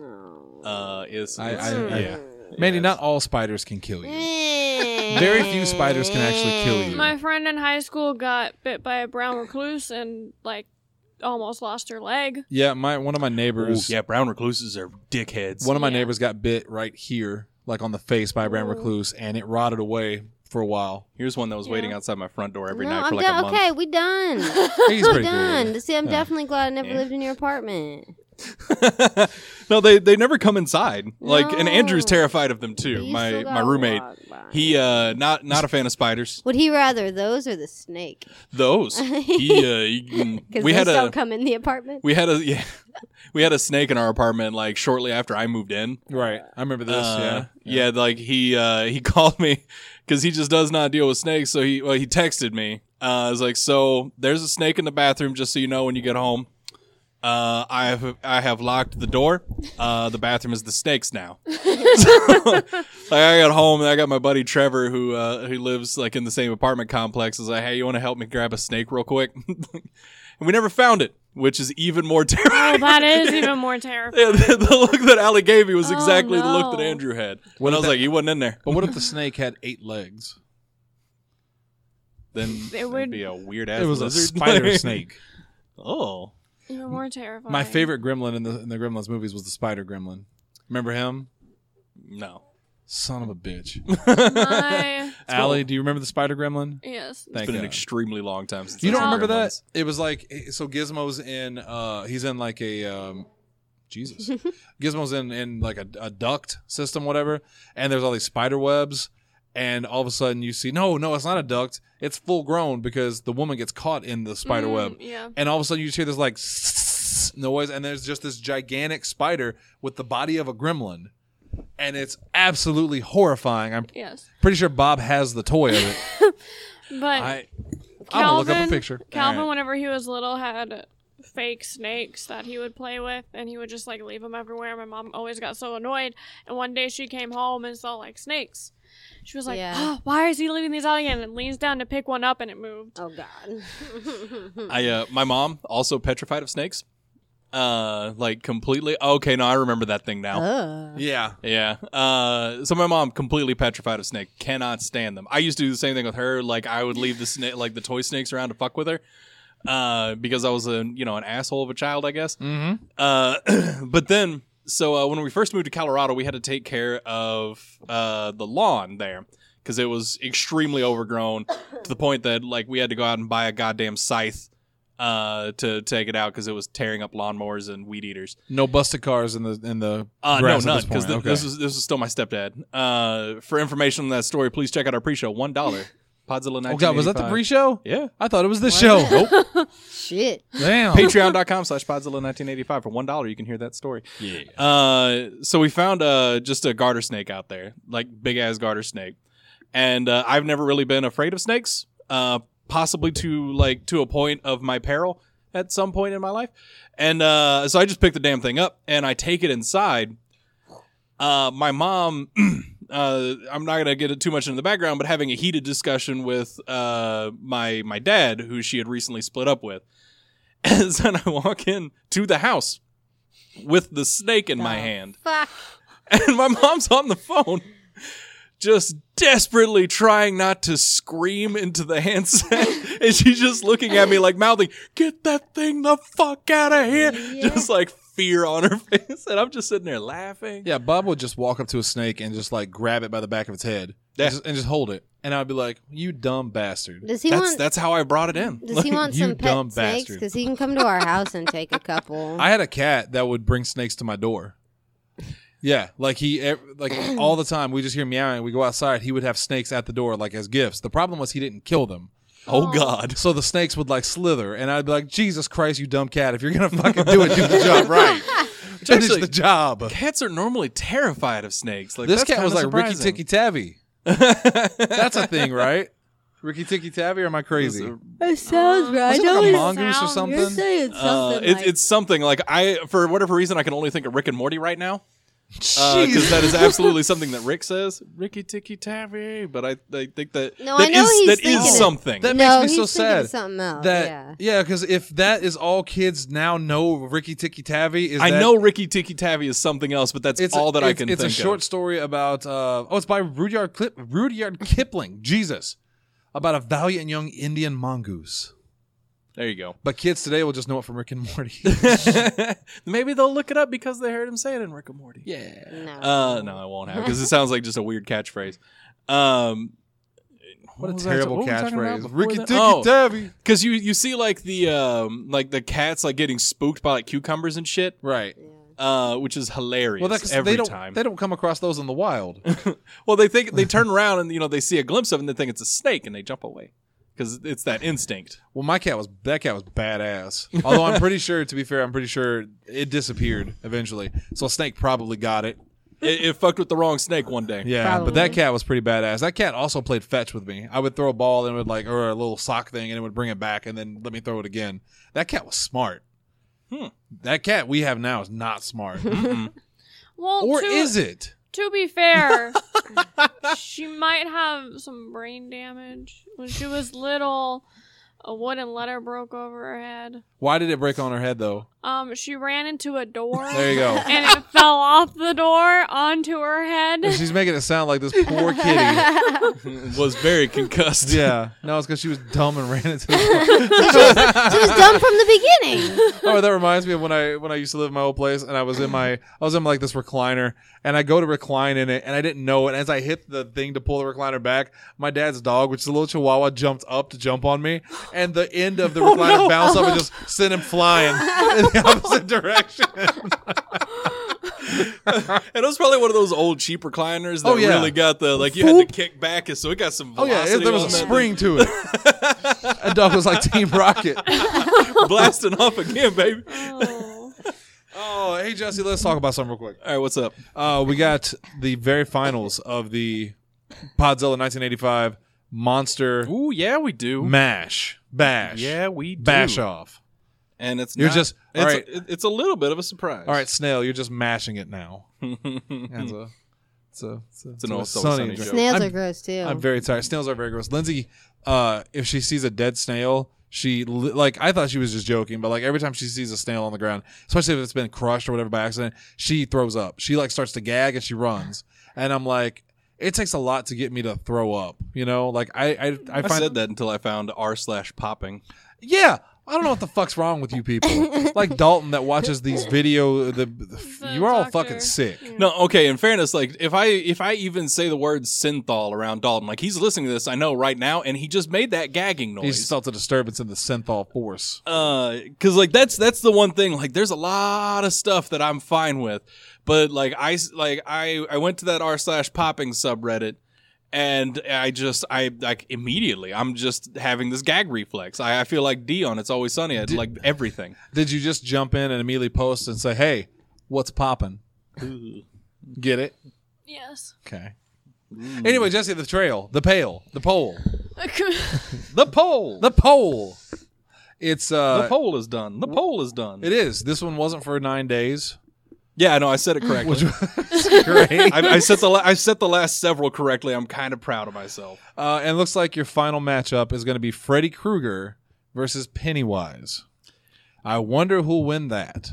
Yeah. Mandy, Yes. not all spiders can kill you. Very few spiders can actually kill you. My friend in high school got bit by a brown recluse and like almost lost her leg. Yeah, one of my neighbors. Yeah, brown recluses are dickheads. One of my Yeah. neighbors got bit right here, like on the face by a brown recluse, and it rotted away for a while. Here's one that was waiting Yeah. outside my front door every No, night for I'm like done. a month. Okay, we done. He's We're pretty done. cool. See, I'm Yeah. definitely glad I never Yeah. lived in your apartment. No, they never come inside. Like, and Andrew's No. terrified of them too. But you My still my gotta roommate. walk by. He not a fan of spiders. Would he rather those or the snake? Those. Because We those had don't a come in the apartment. we had a snake in our apartment like shortly after I moved in. Right. I remember this, Yeah, like he called me because he just does not deal with snakes. So he texted me. I was like, so there's a snake in the bathroom, just so you know when you get home. I have locked the door. The bathroom is the snake's now. So, like, I got home and I got my buddy Trevor who lives like in the same apartment complex. I was like, hey, you want to help me grab a snake real quick? And we never found it, which is even more Oh, terrifying. that is even more terrifying. Yeah, the look that Allie gave me was Oh, exactly the look no. that Andrew had. What When I if was like, he wasn't in there. But what if the snake had 8 legs? Then It it'd would- be a weird ass. It was a lizard. spider snake. Oh, Even more terrifying. My favorite gremlin in the Gremlins movies was the spider gremlin. Remember him? no. Son of a bitch. My Allie, do you remember the spider gremlin? yes. Thank It's been an God. extremely long time since You I've don't seen remember that? Gremlins. It was like so Gizmo's in he's in like a Jesus. Gizmo's in like a duct system, whatever, and there's all these spider webs, and all of a sudden you see, no, it's not a duct. It's full grown because the woman gets caught in the spider web. Yeah. And all of a sudden you just hear this like noise, and there's just this gigantic spider with the body of a gremlin. And it's absolutely horrifying. I'm Yes. pretty sure Bob has the toy of it. But I'm gonna look up a Calvin- picture. Calvin, All right. whenever he was little, had fake snakes that he would play with, and he would just like leave them everywhere. My mom always got so annoyed, and one day she came home and saw like snakes. She was like, Yeah. oh, "Why is he leaving these out again?" And leans down to pick one up, and it moved. Oh God. My mom also petrified of snakes. Like completely. Okay, no, I remember that thing now. Yeah. Yeah. So my mom completely petrified of snake. Cannot stand them. I used to do the same thing with her. Like I would leave the snake, like the toy snakes around to fuck with her. Because I was an asshole of a child, I guess. Mm-hmm. But then, so when we first moved to Colorado, we had to take care of the lawn there because it was extremely overgrown to the point that like we had to go out and buy a goddamn scythe to take it out because it was tearing up lawnmowers and weed eaters. No busted cars in the No, grass at none this because point. Okay. this was still my stepdad. For information on that story, please check out our pre-show. $1. Podzilla 1985. Oh God, was that the pre-show? Yeah. I thought it was this show. Nope. Shit. Damn. Patreon.com/Podzilla1985 for $1. You can hear that story. Yeah. So we found just a garter snake out there, like big ass garter snake, and I've never really been afraid of snakes. Possibly to a point of my peril at some point in my life, and so I just pick the damn thing up and I take it inside. My mom. I'm not gonna get too much into the background, but having a heated discussion with my dad, who she had recently split up with, and then I walk in to the house with the snake in my hand, Fuck. and my mom's on the phone, just desperately trying not to scream into the handset, and she's just looking at me like mouthing, "Get that thing the fuck out of here!" Yeah. Just like fear on her face, and I'm just sitting there laughing. Yeah, Bob would just walk up to a snake and just like grab it by the back of its head Yeah. and just hold it. And I'd be like, "You dumb bastard." Does he want? That's how I brought it in. Does he want you some dumb pet snakes? bastard. Because he can come to our house and take a couple. I had a cat that would bring snakes to my door. Yeah, like like all the time. We just hear meowing. We go outside. He would have snakes at the door like as gifts. The problem was he didn't kill them. Oh God. So the snakes would like slither, and I'd be like, "Jesus Christ, you dumb cat! If you're gonna fucking do it, do the job right. Finish Actually- the job." Cats are normally terrified of snakes. Like This that's cat was kinda like Ricky surprising. Tikki Tavi. That's a thing, right? Ricky Tikki Tavi, or am I crazy? That sounds right. Was it I like a know mongoose or sounds- something? you're saying something. like, It's something like for whatever reason, I can only think of Rick and Morty right now. Jeez. Because that is absolutely something that Rick says, Ricky Tikki Tavi. But I think that No, that I know is- he's that thinking is it. something. That no, makes me so he's thinking of sad. something else. That yeah. because if that is all kids now know, Ricky Tikki Tavi is. I that, know Ricky Tikki Tavi is something else, but that's all that I can It's think a short of. story about. It's by Rudyard Kipling. Jesus, about a valiant young Indian mongoose. There you go. But kids today will just know it from Rick and Morty. Maybe they'll look it up because they heard him say it in Rick and Morty. Yeah. No. No, I won't have because it sounds like just a weird catchphrase. What a terrible catchphrase. Ricky Tikki Oh, Tavi. because you see like the cats like getting spooked by like cucumbers and shit, Right. which is hilarious. Well, that's every they don't time. they don't come across those in the wild. Well, they turn around and they see a glimpse of it and they think it's a snake and they jump away because it's that instinct. Well, that cat was badass. Although I'm pretty sure, to be fair, I'm pretty sure it disappeared eventually. So a snake probably got it. It fucked with the wrong snake one day. Yeah, Probably. but that cat was pretty badass. That cat also played fetch with me. I would throw a ball and it would or a little sock thing, and it would bring it back and then let me throw it again. That cat was smart. That cat we have now is not smart. Well, Or is it? To be fair, she might have some brain damage. When she was little, a wooden letter broke over her head. Why did it break on her head though? She ran into a door. There you go. And it fell off the door onto her head. And she's making it sound like this poor kitty. Was very concussed. Yeah. No, it's because she was dumb and ran into the She was dumb from the beginning. Oh, that reminds me of when I used to live in my old place and I was in like this recliner and I go to recline in it and I didn't know it. And as I hit the thing to pull the recliner back, my dad's dog, which is a little chihuahua, jumped up to jump on me and the end of the recliner bounced up and just sent him flying in the opposite direction. And it was probably one of those old cheap recliners that Oh, yeah. really got the you had to kick back, so it got some Oh velocity. yeah, there was a on that spring to it. That dog was like Team Rocket. thing. Blasting off again, baby. Oh. Oh, hey Jesse, let's talk about something real quick. All right, what's up? We got the very finals of the Podzilla 1985 Monster Ooh, yeah, we do. Bash. Yeah, we do. Bash off. And it's You're not- just- all it's, right. it's a little bit of a surprise. All right, Snail, you're just mashing it now. It's an old sunny Sunny joke. Snails I'm- are gross too. I'm very tired. Snails are very gross. Lindsay, if she sees a dead snail, I thought she was just joking, but like every time she sees a snail on the ground, especially if it's been crushed or whatever by accident, she throws up. She like starts to gag and she runs. And I'm like, it takes a lot to get me to throw up. You know, like I I find said that until I found r/popping. yeah. I don't know what the fuck's wrong with you people. Like Dalton that watches these video. You are all doctor. fucking sick. No, okay. In fairness, like if I even say the word synthol around Dalton, like he's listening to this, I know right now, and he just made that gagging He noise. felt a disturbance in the synthol force. Because like that's the one thing. Like there's a lot of stuff that I'm fine with, but like I went to that r/popping subreddit. And I like immediately, I'm just having this gag reflex. I feel like Dion. It's Always Sunny. I like everything. Did you just jump in and immediately post and say, "Hey, what's popping?" Get it? Yes. Okay. Anyway, Jesse, the pole, the pole. It's The poll is done. The poll is done. It is. This one wasn't for 9 days, Yeah, no, I said it correctly. which was great. I set the last several correctly. I'm kind of proud of myself. And it looks like your final matchup is going to be Freddy Krueger versus Pennywise. I wonder who'll win that.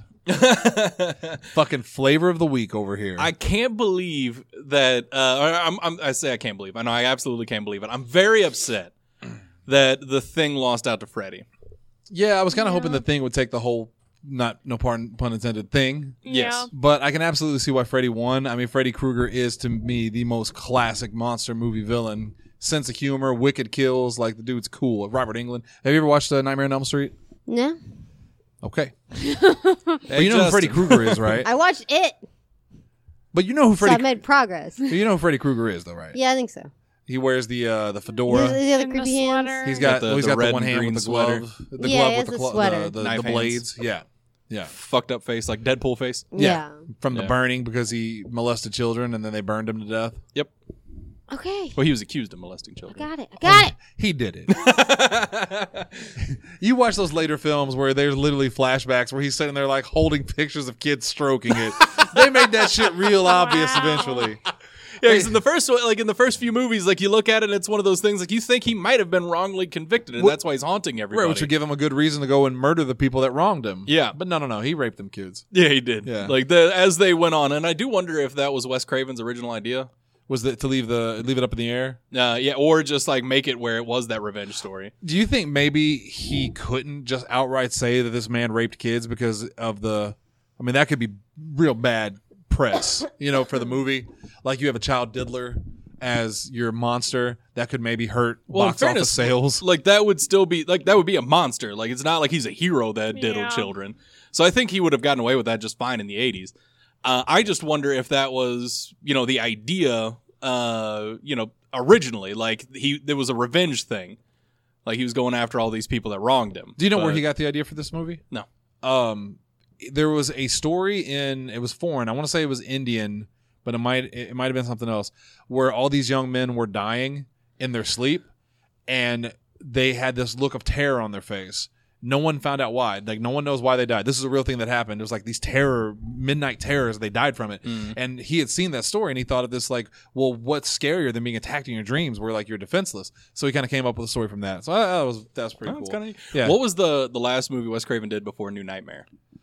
Fucking flavor of the week over here. I can't believe that. I say I can't believe. I know I absolutely can't believe it. I'm very upset that the Thing lost out to Freddy. I was kind of hoping the Thing would take the whole, no pun intended, thing. Yes. But I can absolutely see why Freddy won. I mean, Freddy Krueger is, to me, the most classic monster movie villain. Sense of humor, wicked kills, like the dude's cool. Robert Englund. Have you ever watched Nightmare on Elm Street? No, Okay. But you know who Freddy Krueger is, right? I watched it, But you know who so I Freddy made progress. you know who Freddy Krueger is, though, right? Yeah, I think so. He wears the The fedora. other And the creepy hands. sweater. He's got the he's got red the one and hand green with the sweater. glove. The Yeah, glove he with has the the sweater. the Knife blades. Yeah. fucked up face, like Deadpool face. Yeah. From the Yeah. burning because he molested children and then they burned him to death. Yep. Okay. Well, he was accused of molesting I children. got it. I got it. He did it. You watch those later films where there's literally flashbacks where he's sitting there like holding pictures of kids stroking it. They made that shit real obvious eventually. Yeah, because in the first one, like in the first few movies, like you look at it, and it's one of those things like you think he might have been wrongly convicted, and that's why he's haunting everybody. Right, which would give him a good reason to go and murder the people that wronged him. Yeah. But no. He raped them kids. Yeah, he did. Yeah. Like as they went on, and I do wonder if that was Wes Craven's original idea. Was that to leave it up in the air? Yeah, or just like make it where it was that revenge story. Do you think maybe he couldn't just outright say that this man raped kids because of that could be real bad press, for the movie. Like you have a child diddler as your monster that could maybe hurt Well, in box office fairness, sales. Like that would still be like that would be a monster. Like it's not like he's a hero that diddled Yeah. children. So I think he would have gotten away with that just fine in the 80s. I just wonder if that was, the idea, originally. Like there was a revenge thing. Like he was going after all these people that wronged him. Do you know where But- he got the idea for this movie? No. There was a story it was foreign. I want to say it was Indian, but it might have been something else, where all these young men were dying in their sleep, and they had this look of terror on their face. No one found out why. Like no one knows why they died. This is a real thing that happened. It was like these midnight terrors. They died from it, and he had seen that story, and he thought of this like, well, what's scarier than being attacked in your dreams, where like you're defenseless? So he kind of came up with a story from that. So that was pretty Oh, cool. it's kinda neat. Yeah. What was the last movie Wes Craven did before New Nightmare?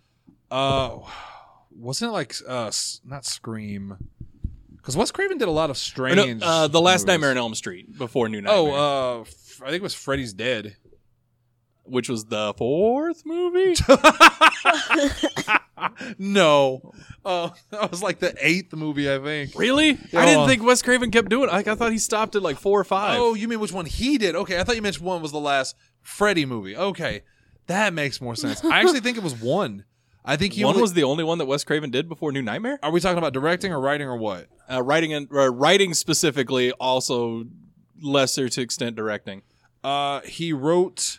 Wasn't it like not Scream? Because Wes Craven did a lot of Or strange. no, the last movies. Nightmare on Elm Street before New Nightmare. I think it was Freddy's Dead. Which was the fourth movie? No, Oh, that was like the 8th movie, I think. Really? Yeah. I didn't think Wes Craven kept doing it. Like, I thought he stopped at like 4 or 5. Oh, you mean which one he did? Okay, I thought you meant one was the last Freddy movie. Okay, that makes more sense. I actually think it was 1. I think he One only, was the only one that Wes Craven did before New Nightmare? Are we talking about directing or writing or what? Writing specifically, also lesser to extent directing. He wrote.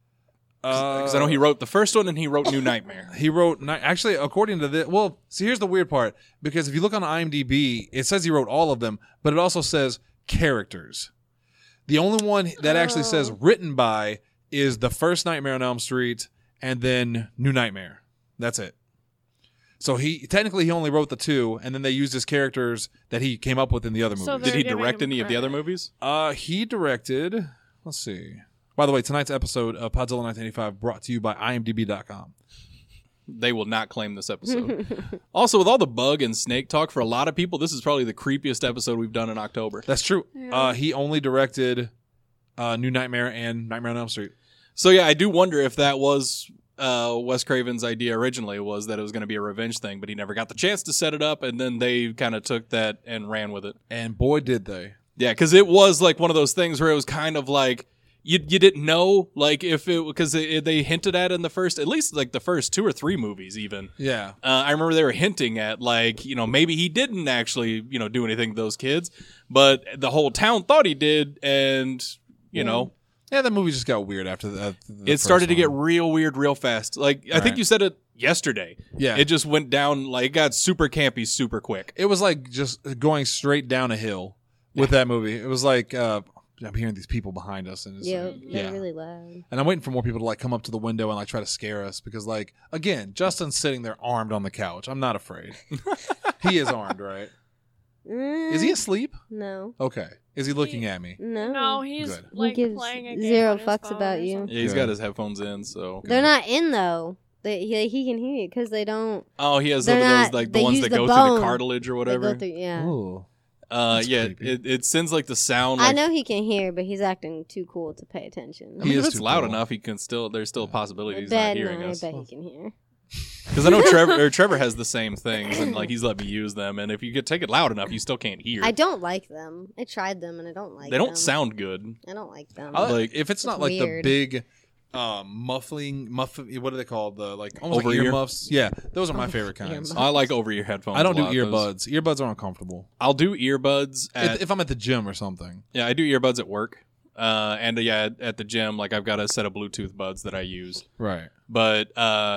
Because I know he wrote the first one and he wrote New Nightmare. He wrote, actually, according to this, well, see, here's the weird part. Because if you look on IMDb, it says he wrote all of them, but it also says characters. The only one that actually says written by is the first Nightmare on Elm Street and then New Nightmare. That's it. So he only wrote the 2, and then they used his characters that he came up with in the other movies. So Did he They're direct giving him any of the other credit. movies? He directed, let's see. By the way, tonight's episode of Podzilla 1985 brought to you by IMDb.com. They will not claim this episode. Also, with all the bug and snake talk, for a lot of people, this is probably the creepiest episode we've done in October. That's true. Yeah. He only directed New Nightmare and Nightmare on Elm Street. So yeah, I do wonder if that was Wes Craven's idea originally, was that it was going to be a revenge thing, but he never got the chance to set it up, and then they kind of took that and ran with it. And boy, did they. Yeah, because it was like one of those things where it was kind of like you didn't know, like, if it, because they hinted at in the first, at least like the first 2 or 3 movies even. Yeah. I remember they were hinting at, like, maybe he didn't actually, do anything to those kids, but the whole town thought he did, and, Yeah, that movie just got weird after that. it started to get real weird real fast. Like, I think Right. you said it yesterday. Yeah. It just went down, like, it got super campy super quick. It was like just going straight down a hill with that movie. It was like, I'm hearing these people behind us. And it's Yeah, like, they're really loud. And I'm waiting for more people to like come up to the window and like try to scare us because like, again, Justin's sitting there armed on the couch. I'm not afraid. He is armed, right? Is he asleep? No. Okay. Is he looking at me? No. No, he's Good. like He gives playing a game zero on his fucks phone about or you. something. Yeah, he's Good. got his headphones in, so. They're not in though. He can hear you because they don't. Oh, he has They're some of not- those, like, they the ones use that the go through bone. the cartilage or They whatever. go through, yeah. Ooh. Yeah, creepy. it sends, like, the sound. I Like, know he can hear, but he's acting too cool to pay attention. I mean, He if is it's too loud cool. enough, he can still. There's still a possibility I he's bet, not hearing no, us. I bet he can hear. Because I know Trevor has the same things, and like he's let me use them. And if you could take it loud enough, you still can't hear. I don't like them. I tried them and I don't like they them. don't sound good. I don't like them. Like, if it's not it's like weird. the big muffling, what are they called? The like almost like Over-ear? earmuffs. Yeah, those are my favorite kinds. Earmuffs. I like over-ear headphones. I don't a do lot. earbuds. Earbuds are uncomfortable. I'll do earbuds at If I'm at the gym or something. yeah, I do earbuds at work. And yeah, at the gym, like I've got a set of Bluetooth buds that I use. Right. But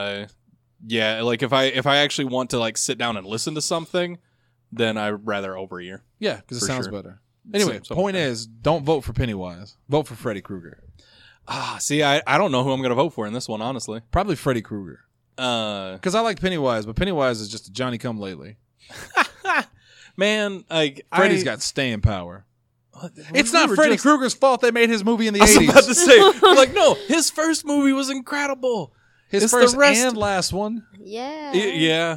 yeah, like if I actually want to like sit down and listen to something, then I'd rather over ear. Yeah, because it For sounds sure. better. Anyway, So- point is, don't vote for Pennywise. Vote for Freddy Krueger. See, I don't know who I'm gonna vote for in this one, honestly. Probably Freddy Krueger. Because I like Pennywise, but Pennywise is just a Johnny come lately. Man, like Freddy's got staying power. It's we not were Freddy just- Krueger's fault they made his movie in the I was 80s. about to say, like, no, his first movie was incredible. His it's the first rest- and last one. Yeah. Yeah.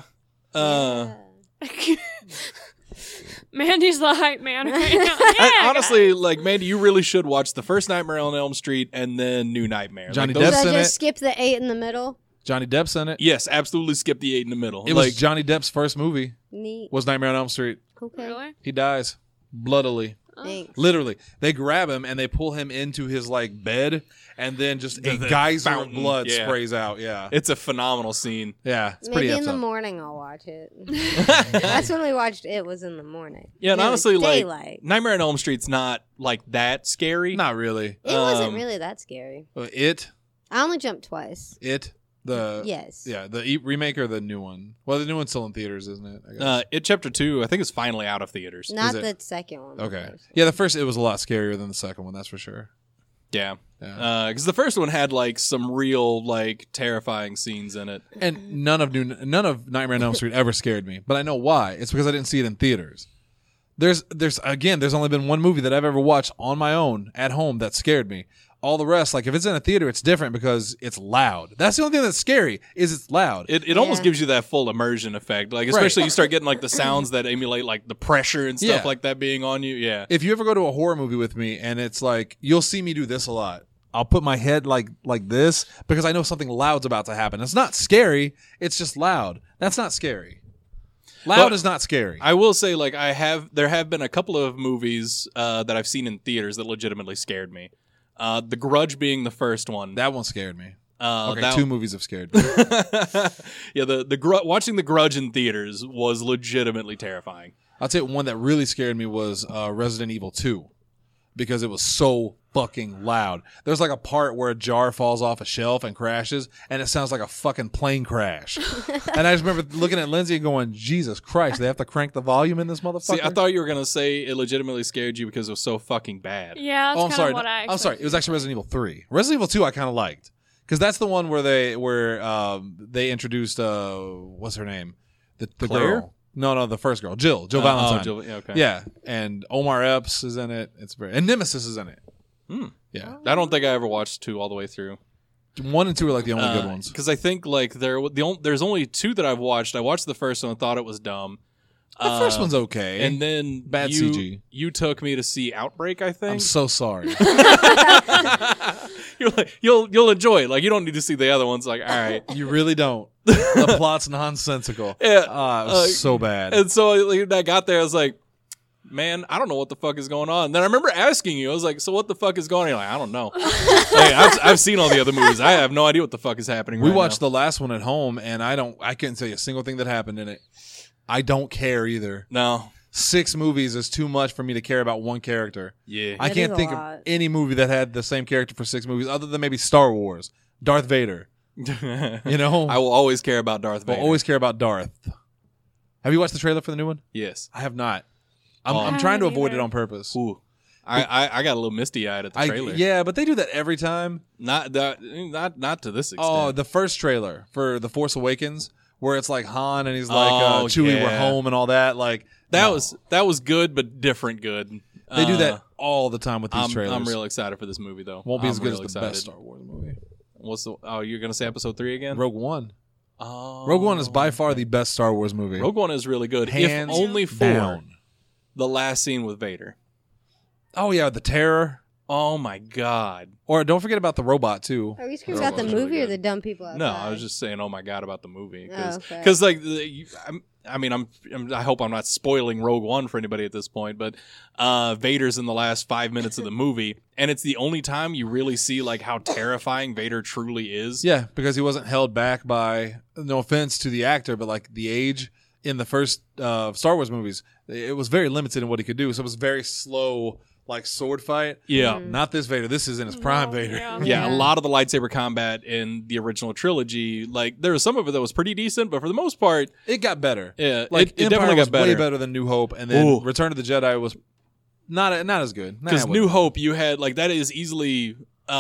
Mandy's the hype man right now. I- Yeah, honestly, like, Mandy, you really should watch the first Nightmare on Elm Street and then New Nightmare. Johnny like, those- Depp's Should in I it. just skip the 8 in the middle? Johnny Depp's in it. Yes, absolutely skip the 8 in the middle. It like, was Johnny Depp's first movie. Neat. Was Nightmare on Elm Street. Okay. Really? He dies bloodily. Thanks. Literally, they grab him and they pull him into his like bed, and then just a The geyser fountain, of blood yeah. sprays out. Yeah, it's a phenomenal scene. yeah, it's pretty Maybe in the epic. morning I'll watch it. That's when we watched it. Was in the morning. Yeah, and It was honestly, like, daylight. Nightmare on Elm Street's not, like, that scary. Not really. It wasn't um, really that scary. It, I only jumped twice. the Yes. yeah, the remake or the new one. Well, the new one's still in theaters, isn't it? I guess. It Chapter 2, I think, is finally out of theaters. Not it? the second one. the Okay. first. Yeah, the first it was a lot scarier than the second one. That's for sure. Yeah. Yeah. Because the first one had, like, some real, like, terrifying scenes in it. And none of Nightmare on Elm Street ever scared me, but I know why. It's because I didn't see it in theaters. There's only been one movie that I've ever watched on my own at home that scared me. All the rest, like if it's in a theater, it's different because it's loud. That's the only thing that's scary is it's loud. It almost Yeah. gives you that full immersion effect. Like, especially you start getting, like, the sounds that emulate, like, the pressure and stuff Yeah. like that being on you. Yeah. If you ever go to a horror movie with me and it's like you'll see me do this a lot. I'll put my head like this because I know something loud's about to happen. It's not scary. It's just loud. That's not scary. Loud But is not scary. I will say, like, there have been a couple of movies that I've seen in theaters that legitimately scared me. The Grudge being the first one. That one scared me. Okay, that- 2 movies have scared me. Yeah, watching The Grudge in theaters was legitimately terrifying. I'll tell you one that really scared me was Resident Evil 2 because it was so fucking loud. There's like a part where a jar falls off a shelf and crashes, and it sounds like a fucking plane crash. And I just remember looking at Lindsay and going, Jesus Christ, they have to crank the volume in this motherfucker? See, I thought you were gonna say it legitimately scared you because it was so fucking bad. Yeah, that's Oh, I'm kind sorry. of what I I'm sorry. It was actually Resident Evil 3. Resident Evil 2 I kind of liked because that's the one where they introduced what's her name? The Claire? girl. No, the first girl, Jill Valentine. Jill, yeah, okay. Yeah, and Omar Epps is in it. And Nemesis is in it. Yeah, I don't think I ever watched 2 all the way through. 1 and 2 are like the only good ones. Because I think like there's only 2 that I've watched. I watched the first one and thought it was dumb. The first one's okay, And then Bad CG. You took me to see Outbreak, I think. I'm so sorry. You're like, you'll enjoy it. Like, you don't need to see the other ones. Like, all right. You really don't. The plot's nonsensical. Yeah. It was so bad. And so like, I got there, I was like, man, I don't know what the fuck is going on. And then I remember asking you, I was like, so what the fuck is going on? You're like, I don't know. Like, I've seen all the other movies. I have no idea what the fuck is happening We right watched now. the last one at home, and I couldn't tell you a single thing that happened in it. I don't care either. No. 6 movies is too much for me to care about one character. Yeah. I That can't is a think of lot. any movie that had the same character for 6 movies other than maybe Star Wars. Darth Vader. You know? I will always care about Darth I'll Vader. always care about Darth. Have you watched the trailer for the new one? Yes. I have not. I'm I trying to haven't avoid it either. on purpose. Ooh. I got a little misty eyed at the trailer. Yeah, but they do that every time. Not to this extent. Oh, the first trailer for The Force Awakens, where it's like Han and he's like, Oh, Chewie, yeah. we're home and all that. Like that no. was good, but different good. They do that all the time with these trailers. I'm real excited for this movie though. Won't be I'm as good real as the excited. best Star Wars movie. You're gonna say Episode 3 again? Rogue One. Oh. Rogue One is by far the best Star Wars movie. Rogue One is really good. Hands if only for down. the last scene with Vader. Oh yeah, the terror. Oh my god. Or don't forget about the robot too. Are we screaming That about the was really movie or good. the dumb people outside? No, I was just saying, oh my god, about the movie Oh, okay. because like I hope I'm not spoiling Rogue One for anybody at this point, but Vader's in the last 5 minutes of the movie, and it's the only time you really see like how terrifying Vader truly is. Yeah, because he wasn't held back by, no offense to the actor, but like the age in the first Star Wars movies. It was very limited in what he could do, so it was very slow, like sword fight. Yeah. Not this Vader. This is in his prime Vader. Yeah. Yeah, a Yeah. lot of the lightsaber combat in the original trilogy, like there was some of it that was pretty decent, but for the most part, It got better. yeah, Like it Empire definitely was got better. way better than New Hope, and then Ooh. Return of the Jedi was not as good. Nah, Because it New wasn't. Hope, you had like that is easily.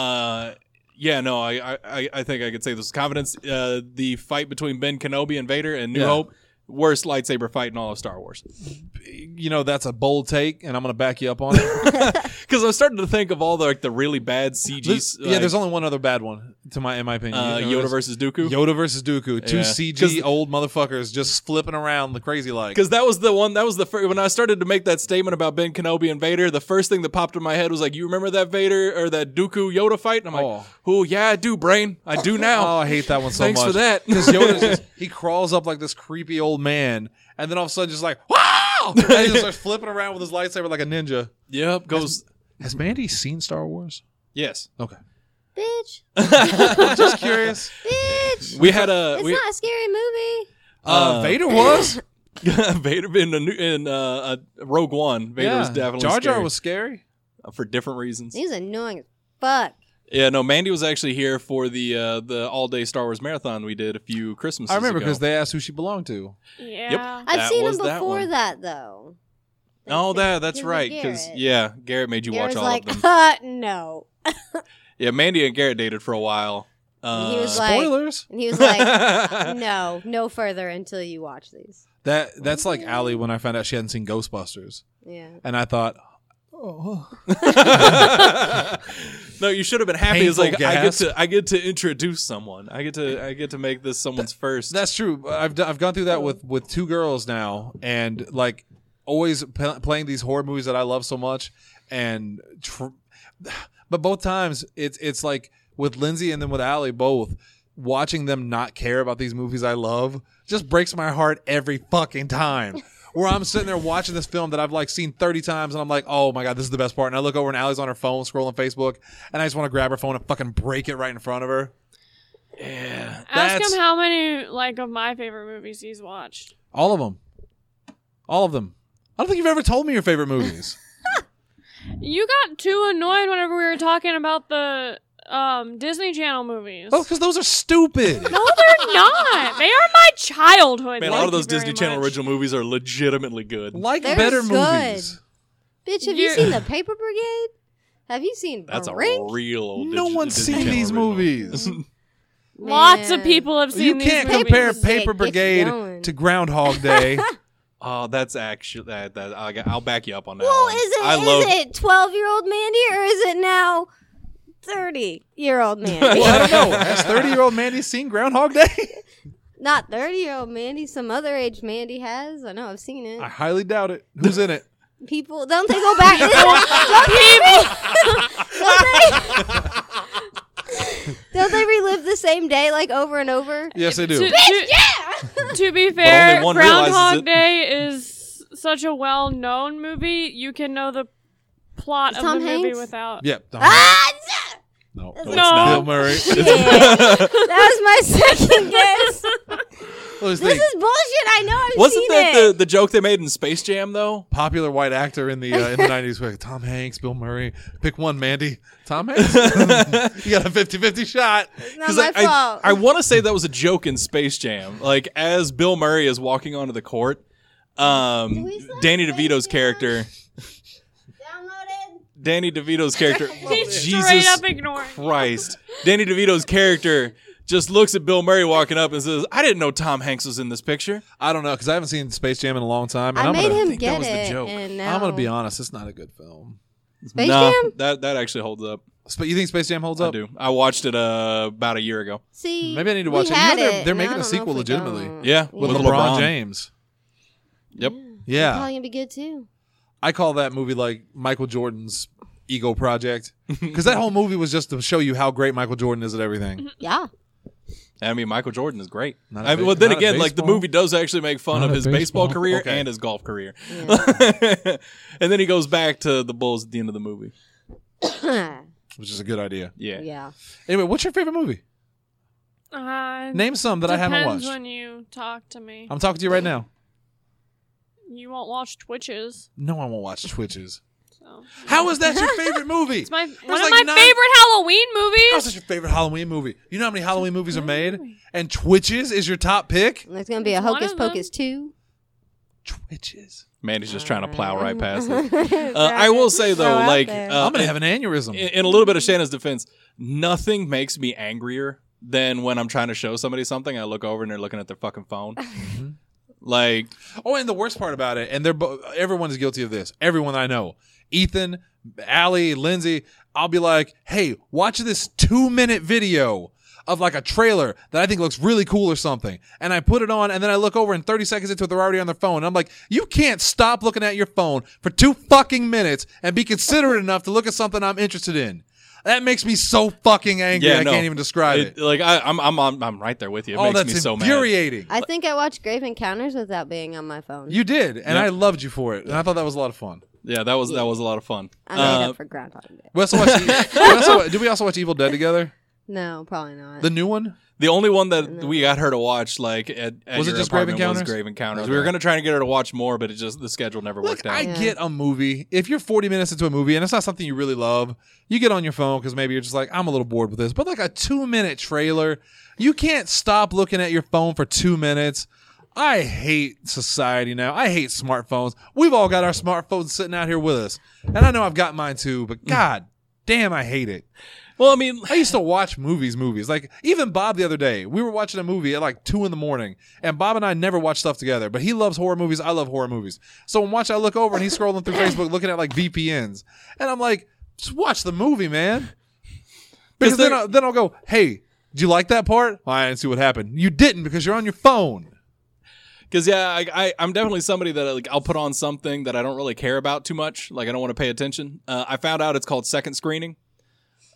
Yeah, no, I think I could say this with confidence. The fight between Ben Kenobi and Vader and New Yeah. Hope, worst lightsaber fight in all of Star Wars. You know, that's a bold take, and I'm going to back you up on it. Because I'm starting to think of all the really bad CG. Yeah, there's only one other bad one in my opinion. Yoda versus Dooku. Yoda versus Dooku. Two Yeah. CG 'Cause- old motherfuckers just flipping around the crazy like. Because that was the one. That was the first. When I started to make that statement about Ben Kenobi and Vader, the first thing that popped in my head was like, "You remember that Vader or that Dooku Yoda fight?" And I'm like, "Oh yeah, I do, brain. I do now." Oh, I hate that one so Thanks much. for that. Because Yoda just, he crawls up like this creepy old man, and then all of a sudden just like, wow! And he just starts flipping around with his lightsaber like a ninja. Yep. Goes. Has Mandy seen Star Wars? Yes. Okay. Bitch, Just curious. bitch. We had a. It's not a scary movie. Vader was. Vader in Rogue One. Vader was definitely Jar Jar scary. was scary. For different reasons. He's annoying as fuck. Yeah, no, Mandy was actually here for the all day Star Wars marathon we did a few Christmases I remember ago. because they asked who she belonged to. Yeah. I've That seen him was that before one. that though. Oh, that's He was right. with Because Garrett. Garrett made you Garrett's watch all like, of them. no. Yeah, Mandy and Garrett dated for a while. He was like- Spoilers. And he was like, no further until you watch these. That's like Allie when I found out she hadn't seen Ghostbusters, Yeah. and I thought, oh, No, you should have been happy. It's Painful like gasp. I get to introduce someone. I get to make this someone's first. that's true. I've gone through that with two girls now, and like always playing these horror movies that I love so much, and but both times it's like with Lindsay and then with Allie both. watching them not care about these movies I love just breaks my heart every fucking time. Where I'm sitting there watching this film that I've like seen 30 times and I'm like, oh my God, this is the best part. And I look over and Allie's on her phone scrolling Facebook and I just want to grab her phone and fucking break it right in front of her. Yeah. Ask him how many like of my favorite movies he's watched. All of them. All of them. I don't think you've ever told me your favorite movies. You got too annoyed whenever we were talking about the Disney Channel movies. Oh, because those are stupid. No, they're not. They are my childhood. Man, a lot of those Disney Channel original movies are legitimately good. Like They're better good. movies. Bitch, have you seen The Paper Brigade? Have you seen That's The a Ring? real old No one's Disney seen Channel these original. movies. Lots of Man. people have You seen these can't movies. compare movies. Paper Yeah, get you Brigade going. to Groundhog Day. Oh, that's actually I'll back you up on that. Well, one. is it 12-year-old Mandy or is it now 30-year-old Mandy? Well, I don't know. Has 30-year-old Mandy seen Groundhog Day? Not 30-year-old Mandy. Some other age Mandy has. I know. I've seen it. I highly doubt it. Who's in it? People, don't they go back? Don't they relive the same day like over and over? Yes, they do. To be fair, only one realizes Groundhog it. Day is such a well-known movie. You can know the plot Is of Tom the movie Hanks? without. Yep. Ah, No. That's It's No. Bill Murray. that was my second guess. This This is bullshit. I know. I've Wasn't seen that it. the joke they made in Space Jam though? popular white actor in the 90s. Like, Tom Hanks, Bill Murray. Pick one, Mandy. Tom Hanks. You got a 50-50 shot. It's not my fault. I want to say that was a joke in Space Jam. Like as Bill Murray is walking onto the court, we still Danny have DeVito's Space Jam? character. Downloaded. Danny DeVito's character. He's Jesus straight up ignoring. Christ. Danny DeVito's character just looks at Bill Murray walking up and says, I didn't know Tom Hanks was in this picture. I don't know, because I haven't seen Space Jam in a long time. And I I'm made gonna, him think that get was the it, joke. and now I'm going to be honest. It's not a good film. Space No, Jam. that actually holds up. But you think Space Jam holds I up? do. I watched it about a year ago. See, Maybe I need to we watch it. You know had they're and I making a don't know sequel if we legitimately. don't. Yeah, With With LeBron LeBron. James. Yep. Yeah. Probably gonna be good too. I call that movie like Michael Jordan's ego project. Because that whole movie was just to show you how great Michael Jordan is at everything. Yeah. I mean, Michael Jordan is great. Not at Well, then not at again, like the baseball? movie does actually make fun Not of at his baseball baseball. career Okay. and his golf career. Yeah. And then he goes back to the Bulls at the end of the movie. Which is a good idea. Yeah. Yeah. Anyway, what's your favorite movie? Name some that I haven't Depends watched. when you talk to me. I'm talking to you right now. You won't watch Twitches. No, I won't watch Twitches. So. How is that your favorite movie? It's one There's of like my 9 favorite Halloween How's movies. that your favorite Halloween movie? You know how many Halloween movies are made? And Twitches is your top pick? There's gonna be a It's one Hocus of them. Pocus 2. Twitches. Mandy's just trying to plow right past it. it. I will say though, like I'm going to have an aneurysm. in a little bit of Shannon's defense, nothing makes me angrier than when I'm trying to show somebody something. I look over and they're looking at their fucking phone. Like, Oh, and the worst part about it, and everyone is guilty of this. Everyone I know, Ethan, Allie, Lindsay. I'll be like, "Hey, watch this 2-minute video of like a trailer that I think looks really cool or something," and I put it on, and then I look over, and 30 seconds into it, they're already on their phone. And I'm like, "You can't stop looking at your phone for 2 fucking minutes and be considerate enough to look at something I'm interested in." That makes me so fucking angry. yeah, I no. can't even describe it. Like I'm right there with you. It Oh, makes that's me so mad. infuriating. I think I watched Grave Encounters without being on my phone. You did, and Yep. I loved you for it, and I thought that was a lot of fun. Yeah, that was a lot of fun. I made up for Groundhog Day. We also watched, did we also watch Evil Dead together? No, probably not. The new one? The only one that we got her to watch, like at Was it your just Grave apartment, Encounters? was Grave Encounters. Okay. We were gonna try and get her to watch more, but the schedule never Look, worked out. I Yeah. get a movie. If you're 40 minutes into a movie and it's not something you really love, you get on your phone because maybe you're just like, I'm a little bored with this. But like a 2-minute trailer, you can't stop looking at your phone for 2 minutes. I hate society now. I hate smartphones. We've all got our smartphones sitting out here with us. And I know I've got mine too, but god damn, I hate it. Well, I mean, I used to watch movies. Like, even Bob the other day, we were watching a movie at like 2 a.m. and Bob and I never watch stuff together, but he loves horror movies. I love horror movies. So when I look over and he's scrolling through Facebook looking at like VPNs, and I'm like, just watch the movie, man. Because then I'll go, hey, did you like that part? Well, I didn't see what happened. You didn't because you're on your phone. because I'm definitely somebody that like I'll put on something that I don't really care about too much. Like I don't want to pay attention. I found out it's called second screening.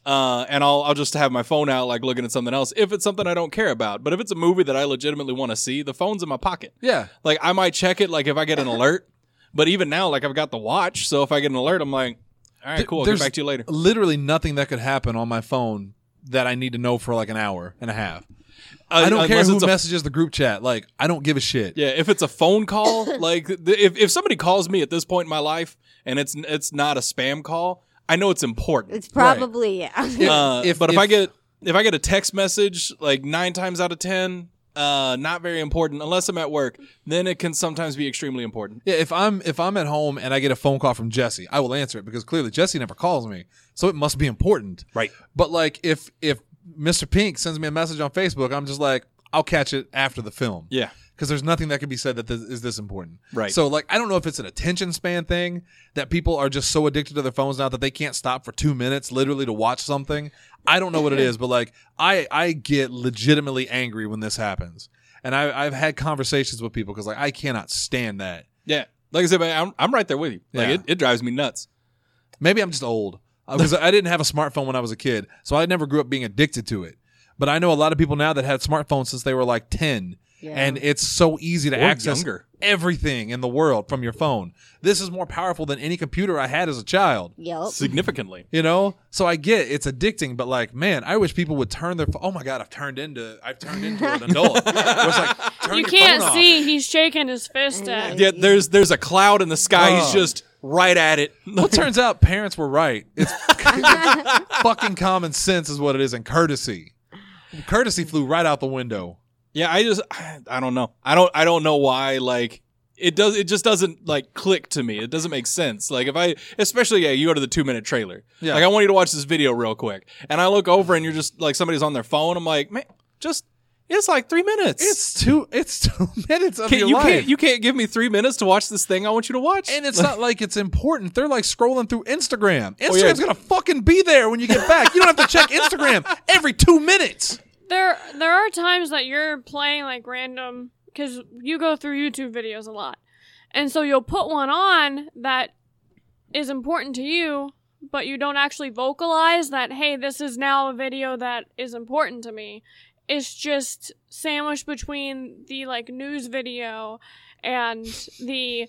and I'll just have my phone out, like looking at something else if it's something I don't care about. But if it's a movie that I legitimately want to see, the phone's in my pocket. Yeah. Like I might check it, like if I get an alert. But even now, like I've got the watch, so if I get an alert, I'm like, all right, cool. I'll get back to you later. Literally nothing that could happen on my phone that I need to know for like an hour and a half. I don't care unless who it's a- messages the group chat. Like, I don't give a shit. Yeah, if it's a phone call, like if somebody calls me at this point in my life and it's not a spam call, I know it's important. It's probably yeah. If I get a text message, like 9 times out of 10, not very important unless I'm at work, then it can sometimes be extremely important. Yeah, if I'm at home and I get a phone call from Jesse, I will answer it because clearly Jesse never calls me, so it must be important. Right. But like if Mr. Pink sends me a message on Facebook, I'm just like, I'll catch it after the film. Yeah. Because there's nothing that can be said that is this important. Right. So like, I don't know if it's an attention span thing that people are just so addicted to their phones now that they can't stop for 2 minutes literally to watch something. I don't know what it is, but like I get legitimately angry when this happens. And I've had conversations with people because like I cannot stand that. Yeah. Like I said, man, I'm right there with you. Like Yeah. it drives me nuts. Maybe I'm just old because I didn't have a smartphone when I was a kid, so I never grew up being addicted to it. But I know a lot of people now that had smartphones since they were like 10, and it's so easy to Or access younger. everything in the world from your phone. This is more powerful than any computer I had as a child. Yup. Significantly. You know, so I get it's addicting, but like, man, I wish people would turn their. Oh my god, I've turned into an adult. It's like, turn You your can't phone off. see. He's shaking his fist at. Yeah, there's a cloud in the sky. He's just right at it. Well, it turns out parents were right. It's fucking common sense is what it is, and courtesy. Courtesy flew right out the window. Yeah, I don't know. I don't know why, like, it just doesn't like click to me. It doesn't make sense. Like especially you go to the 2-minute trailer. Yeah. Like I want you to watch this video real quick. And I look over and you're just like somebody's on their phone. I'm like, man, it's like 3 minutes. It's 2 minutes of your life. You can't give me 3 minutes to watch this thing I want you to watch. And it's not like it's important. They're like scrolling through Instagram. yeah. Instagram's gonna fucking be there when you get back. You don't have to check Instagram every 2 minutes. There are times that you're playing like random because you go through YouTube videos a lot, and so you'll put one on that is important to you, but you don't actually vocalize that. Hey, this is now a video that is important to me. It's just sandwiched between the like news video and the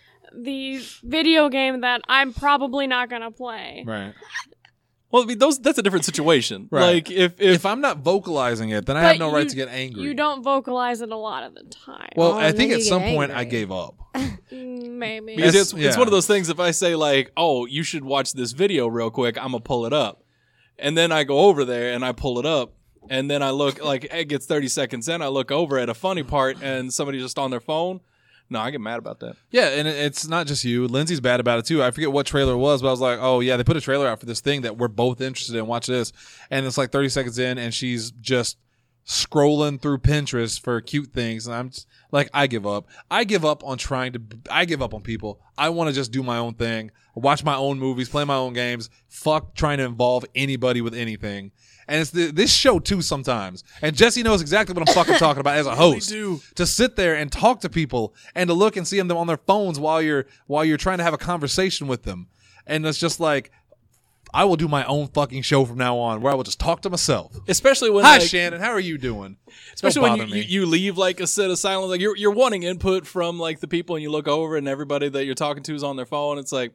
video game that I'm probably not gonna play. Right. Well, I mean, that's a different situation. Right. Like If I'm not vocalizing it, then I have no right to get angry. You don't vocalize it a lot of the time. Well, Oh, I and think then at you some get point I angry. gave up. Maybe. because Yes, it's yeah. one of those things. If I say like, oh, you should watch this video real quick, I'm gonna pull it up, and then I go over there and I pull it up, and then I look like it gets 30 seconds in. I look over at a funny part and somebody's just on their phone. No, I get mad about that. Yeah, and it's not just you. Lindsay's bad about it too. I forget what trailer it was, but I was like, oh yeah, they put a trailer out for this thing that we're both interested in. Watch this. And it's like 30 seconds in, and she's just scrolling through Pinterest for cute things. And I'm just, like, I give up. I give up on people. I want to just do my own thing, watch my own movies, play my own games. Fuck trying to involve anybody with anything. And it's this show too sometimes. And Jesse knows exactly what I'm fucking talking about as a host. do. To sit there and talk to people and to look and see them on their phones while you're trying to have a conversation with them. And it's just like, I will do my own fucking show from now on where I will just talk to myself. Especially when Hi like, Shannon, how are you doing? especially Don't when bother me. you leave like a set of silence, like you're wanting input from like the people, and you look over and everybody that you're talking to is on their phone. It's like,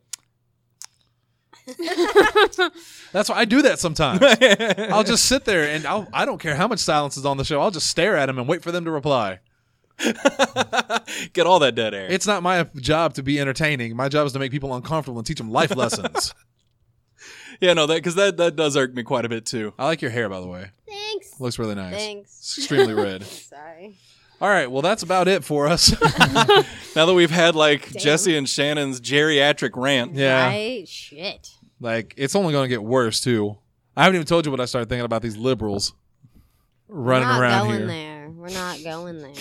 That's why I do that sometimes. I'll just sit there and I don't care how much silence is on the show. I'll just stare at them and wait for them to reply. get all that dead air. It's not my job to be entertaining. My job is to make people uncomfortable and teach them life lessons. Yeah, no, because that does irk me quite a bit too. I like your hair, by the way. Thanks. Looks really nice. Thanks. It's extremely red. Sorry. All right, well, that's about it for us. Now that we've had like Damn. Jesse and Shannon's geriatric rant, Yeah. Right? Shit. Like, it's only going to get worse, too. I haven't even told you what I started thinking about these liberals running We're not around going here. there. We're not going there.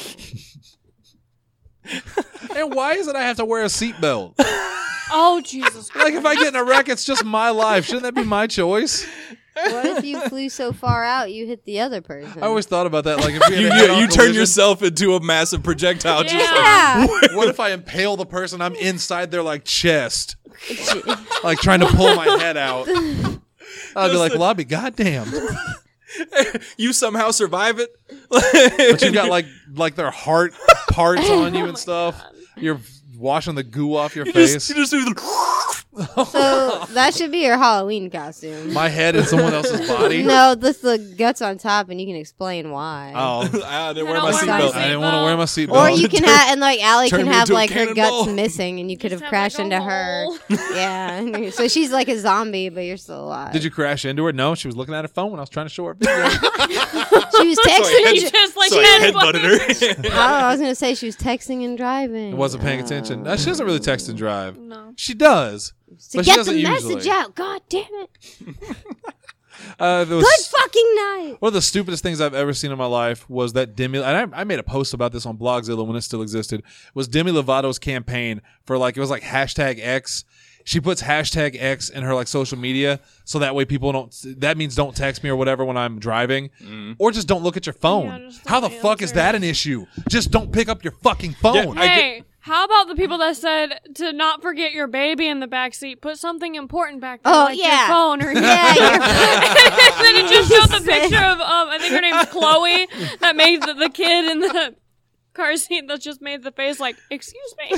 And why is it I have to wear a seatbelt? Oh, Jesus Christ. Like, if I get in a wreck, it's just my life. Shouldn't that be my choice? What if you flew so far out you hit the other person? I always thought about that. Like, if we had you a head-on turn collision, yourself into a massive projectile. Just like, Yeah. what if I impale the person? I'm inside their, like, chest. Like, trying to pull my head out. I'd be like, well, I'll be goddamn. You somehow survive it. But you've got like their heart parts on you and stuff. God. You're washing the goo off your face. You just do the So that should be your Halloween costume. My head in someone else's body. No, that's the guts on top, and you can explain why. Oh, I didn't I wear don't my wear seatbelt. my I didn't want to wear my seatbelt. Or you can have, and like Allie Turn can me have into a like her guts cannonball. missing, and you could have Just crashed have, into like, a her. hole. Yeah, so she's like a zombie, but you're still alive. Did you crash into her? No, she was looking at her phone when I was trying to show her. Video. She was texting. You just like So I headbutted. headbutted her. Oh, I was gonna say she was texting and driving. I wasn't paying attention. No, she doesn't really text and drive. No. She does. To but she get the doesn't message usually. out. God damn it! There Good was, fucking night. one of the stupidest things I've ever seen in my life was that Demi. And I made a post about this on Blogzilla when it still existed. Was Demi Lovato's campaign for like it was like #X. She puts #X in her like social media so that way people don't. That means don't text me or whatever when I'm driving, or just don't look at your phone. Yeah, just How the don't fuck is answer. that an issue? Just don't pick up your fucking phone. I Hey, how about the people that said to not forget your baby in the back seat? Put something important back there, Oh, like yeah. your phone or Yeah, and then it just showed the picture of I think her name's Chloe that made the kid in the car seat that just made the face like, excuse me.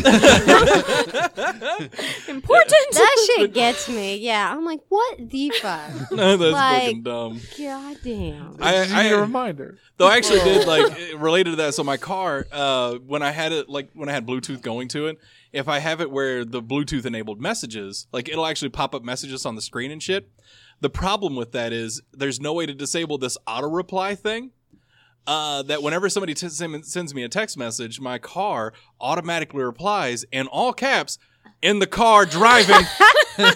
Important. That shit gets me. Yeah, I'm like, what the fuck? No, that's Like- fucking dumb. God damn. I need a reminder. Though I actually did like related to that. So my car, when I had it, like when I had Bluetooth going to it, if I have it where the Bluetooth enabled messages, like it'll actually pop up messages on the screen and shit. The problem with that is there's no way to disable this auto reply thing. That whenever somebody sends me a text message, my car automatically replies in all caps, in the car driving. Please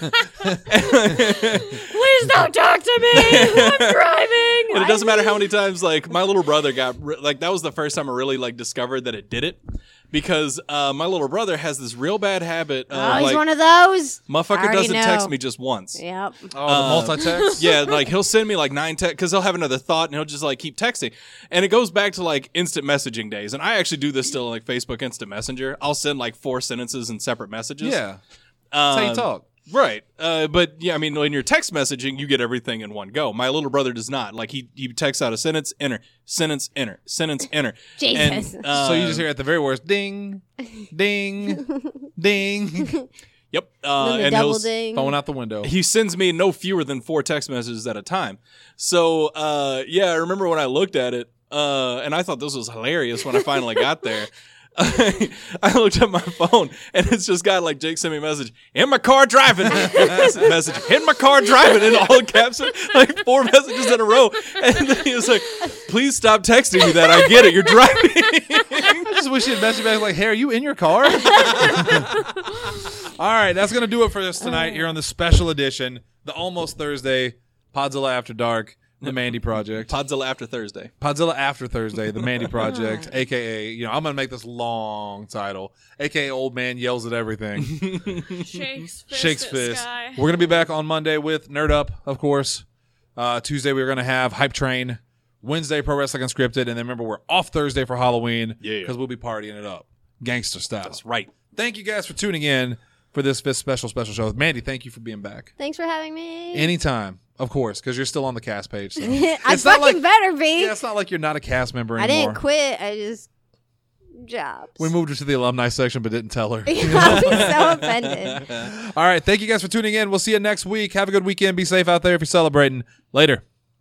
don't talk to me. I'm driving. And it doesn't matter how many times, like, my little brother got, like, that was the first time I really, like, discovered that it did it. Because my little brother has this real bad habit of, Oh, he's like, one of those. I motherfucker already doesn't text know. me just once. Yep. Oh, the multi-text? Yeah, like, he'll send me, like, 9 texts, because he'll have another thought, and he'll just, like, keep texting. And it goes back to, like, instant messaging days. And I actually do this still, like, Facebook Instant Messenger. I'll send, like, 4 sentences in separate messages. Yeah. That's how you talk. Right. But yeah, I mean, when you're text messaging, you get everything in one go. My little brother does not. Like, he texts out a sentence, enter, sentence, enter, sentence, enter. Jesus. And, So you just hear at the very worst, ding, ding, ding, Yep. Then the And double he'll, ding. phone out the window. he sends me no fewer than 4 text messages at a time. So, yeah, I remember when I looked at it, and I thought this was hilarious when I finally got there. I looked at my phone and it's just got like Jake sent me a message in my car driving message in my car driving in all caps, like 4 messages in a row, and then he was like, please stop texting me that, I get it, you're driving. I just wish you'd message back like, hey, are you in your car? All right, that's going to do it for us tonight here on the special edition, the Almost Thursday Podzilla After Dark, the Mandy Project. Podzilla after Thursday. Podzilla After Thursday, the Mandy Project, a.k.a., I'm going to make this long title, a.k.a. Old Man Yells at Everything. Shakes Shakes at Fist. Sky. We're going to be back on Monday with Nerd Up, of course. Tuesday, we're going to have Hype Train. Wednesday, Pro Wrestling Unscripted. And then remember, we're off Thursday for Halloween. Yeah. Because we'll be partying it up. Gangster style. That's right. Thank you guys for tuning in for this special show. Mandy, thank you for being back. Thanks for having me. Anytime, of course, because you're still on the cast page. So. I It's not fucking like- better be. Yeah, it's not like you're not a cast member I anymore. didn't quit. I just jobs. We moved her to the alumni section, but didn't tell her. I'll be so offended. All right, thank you guys for tuning in. We'll see you next week. Have a good weekend. Be safe out there if you're celebrating. Later.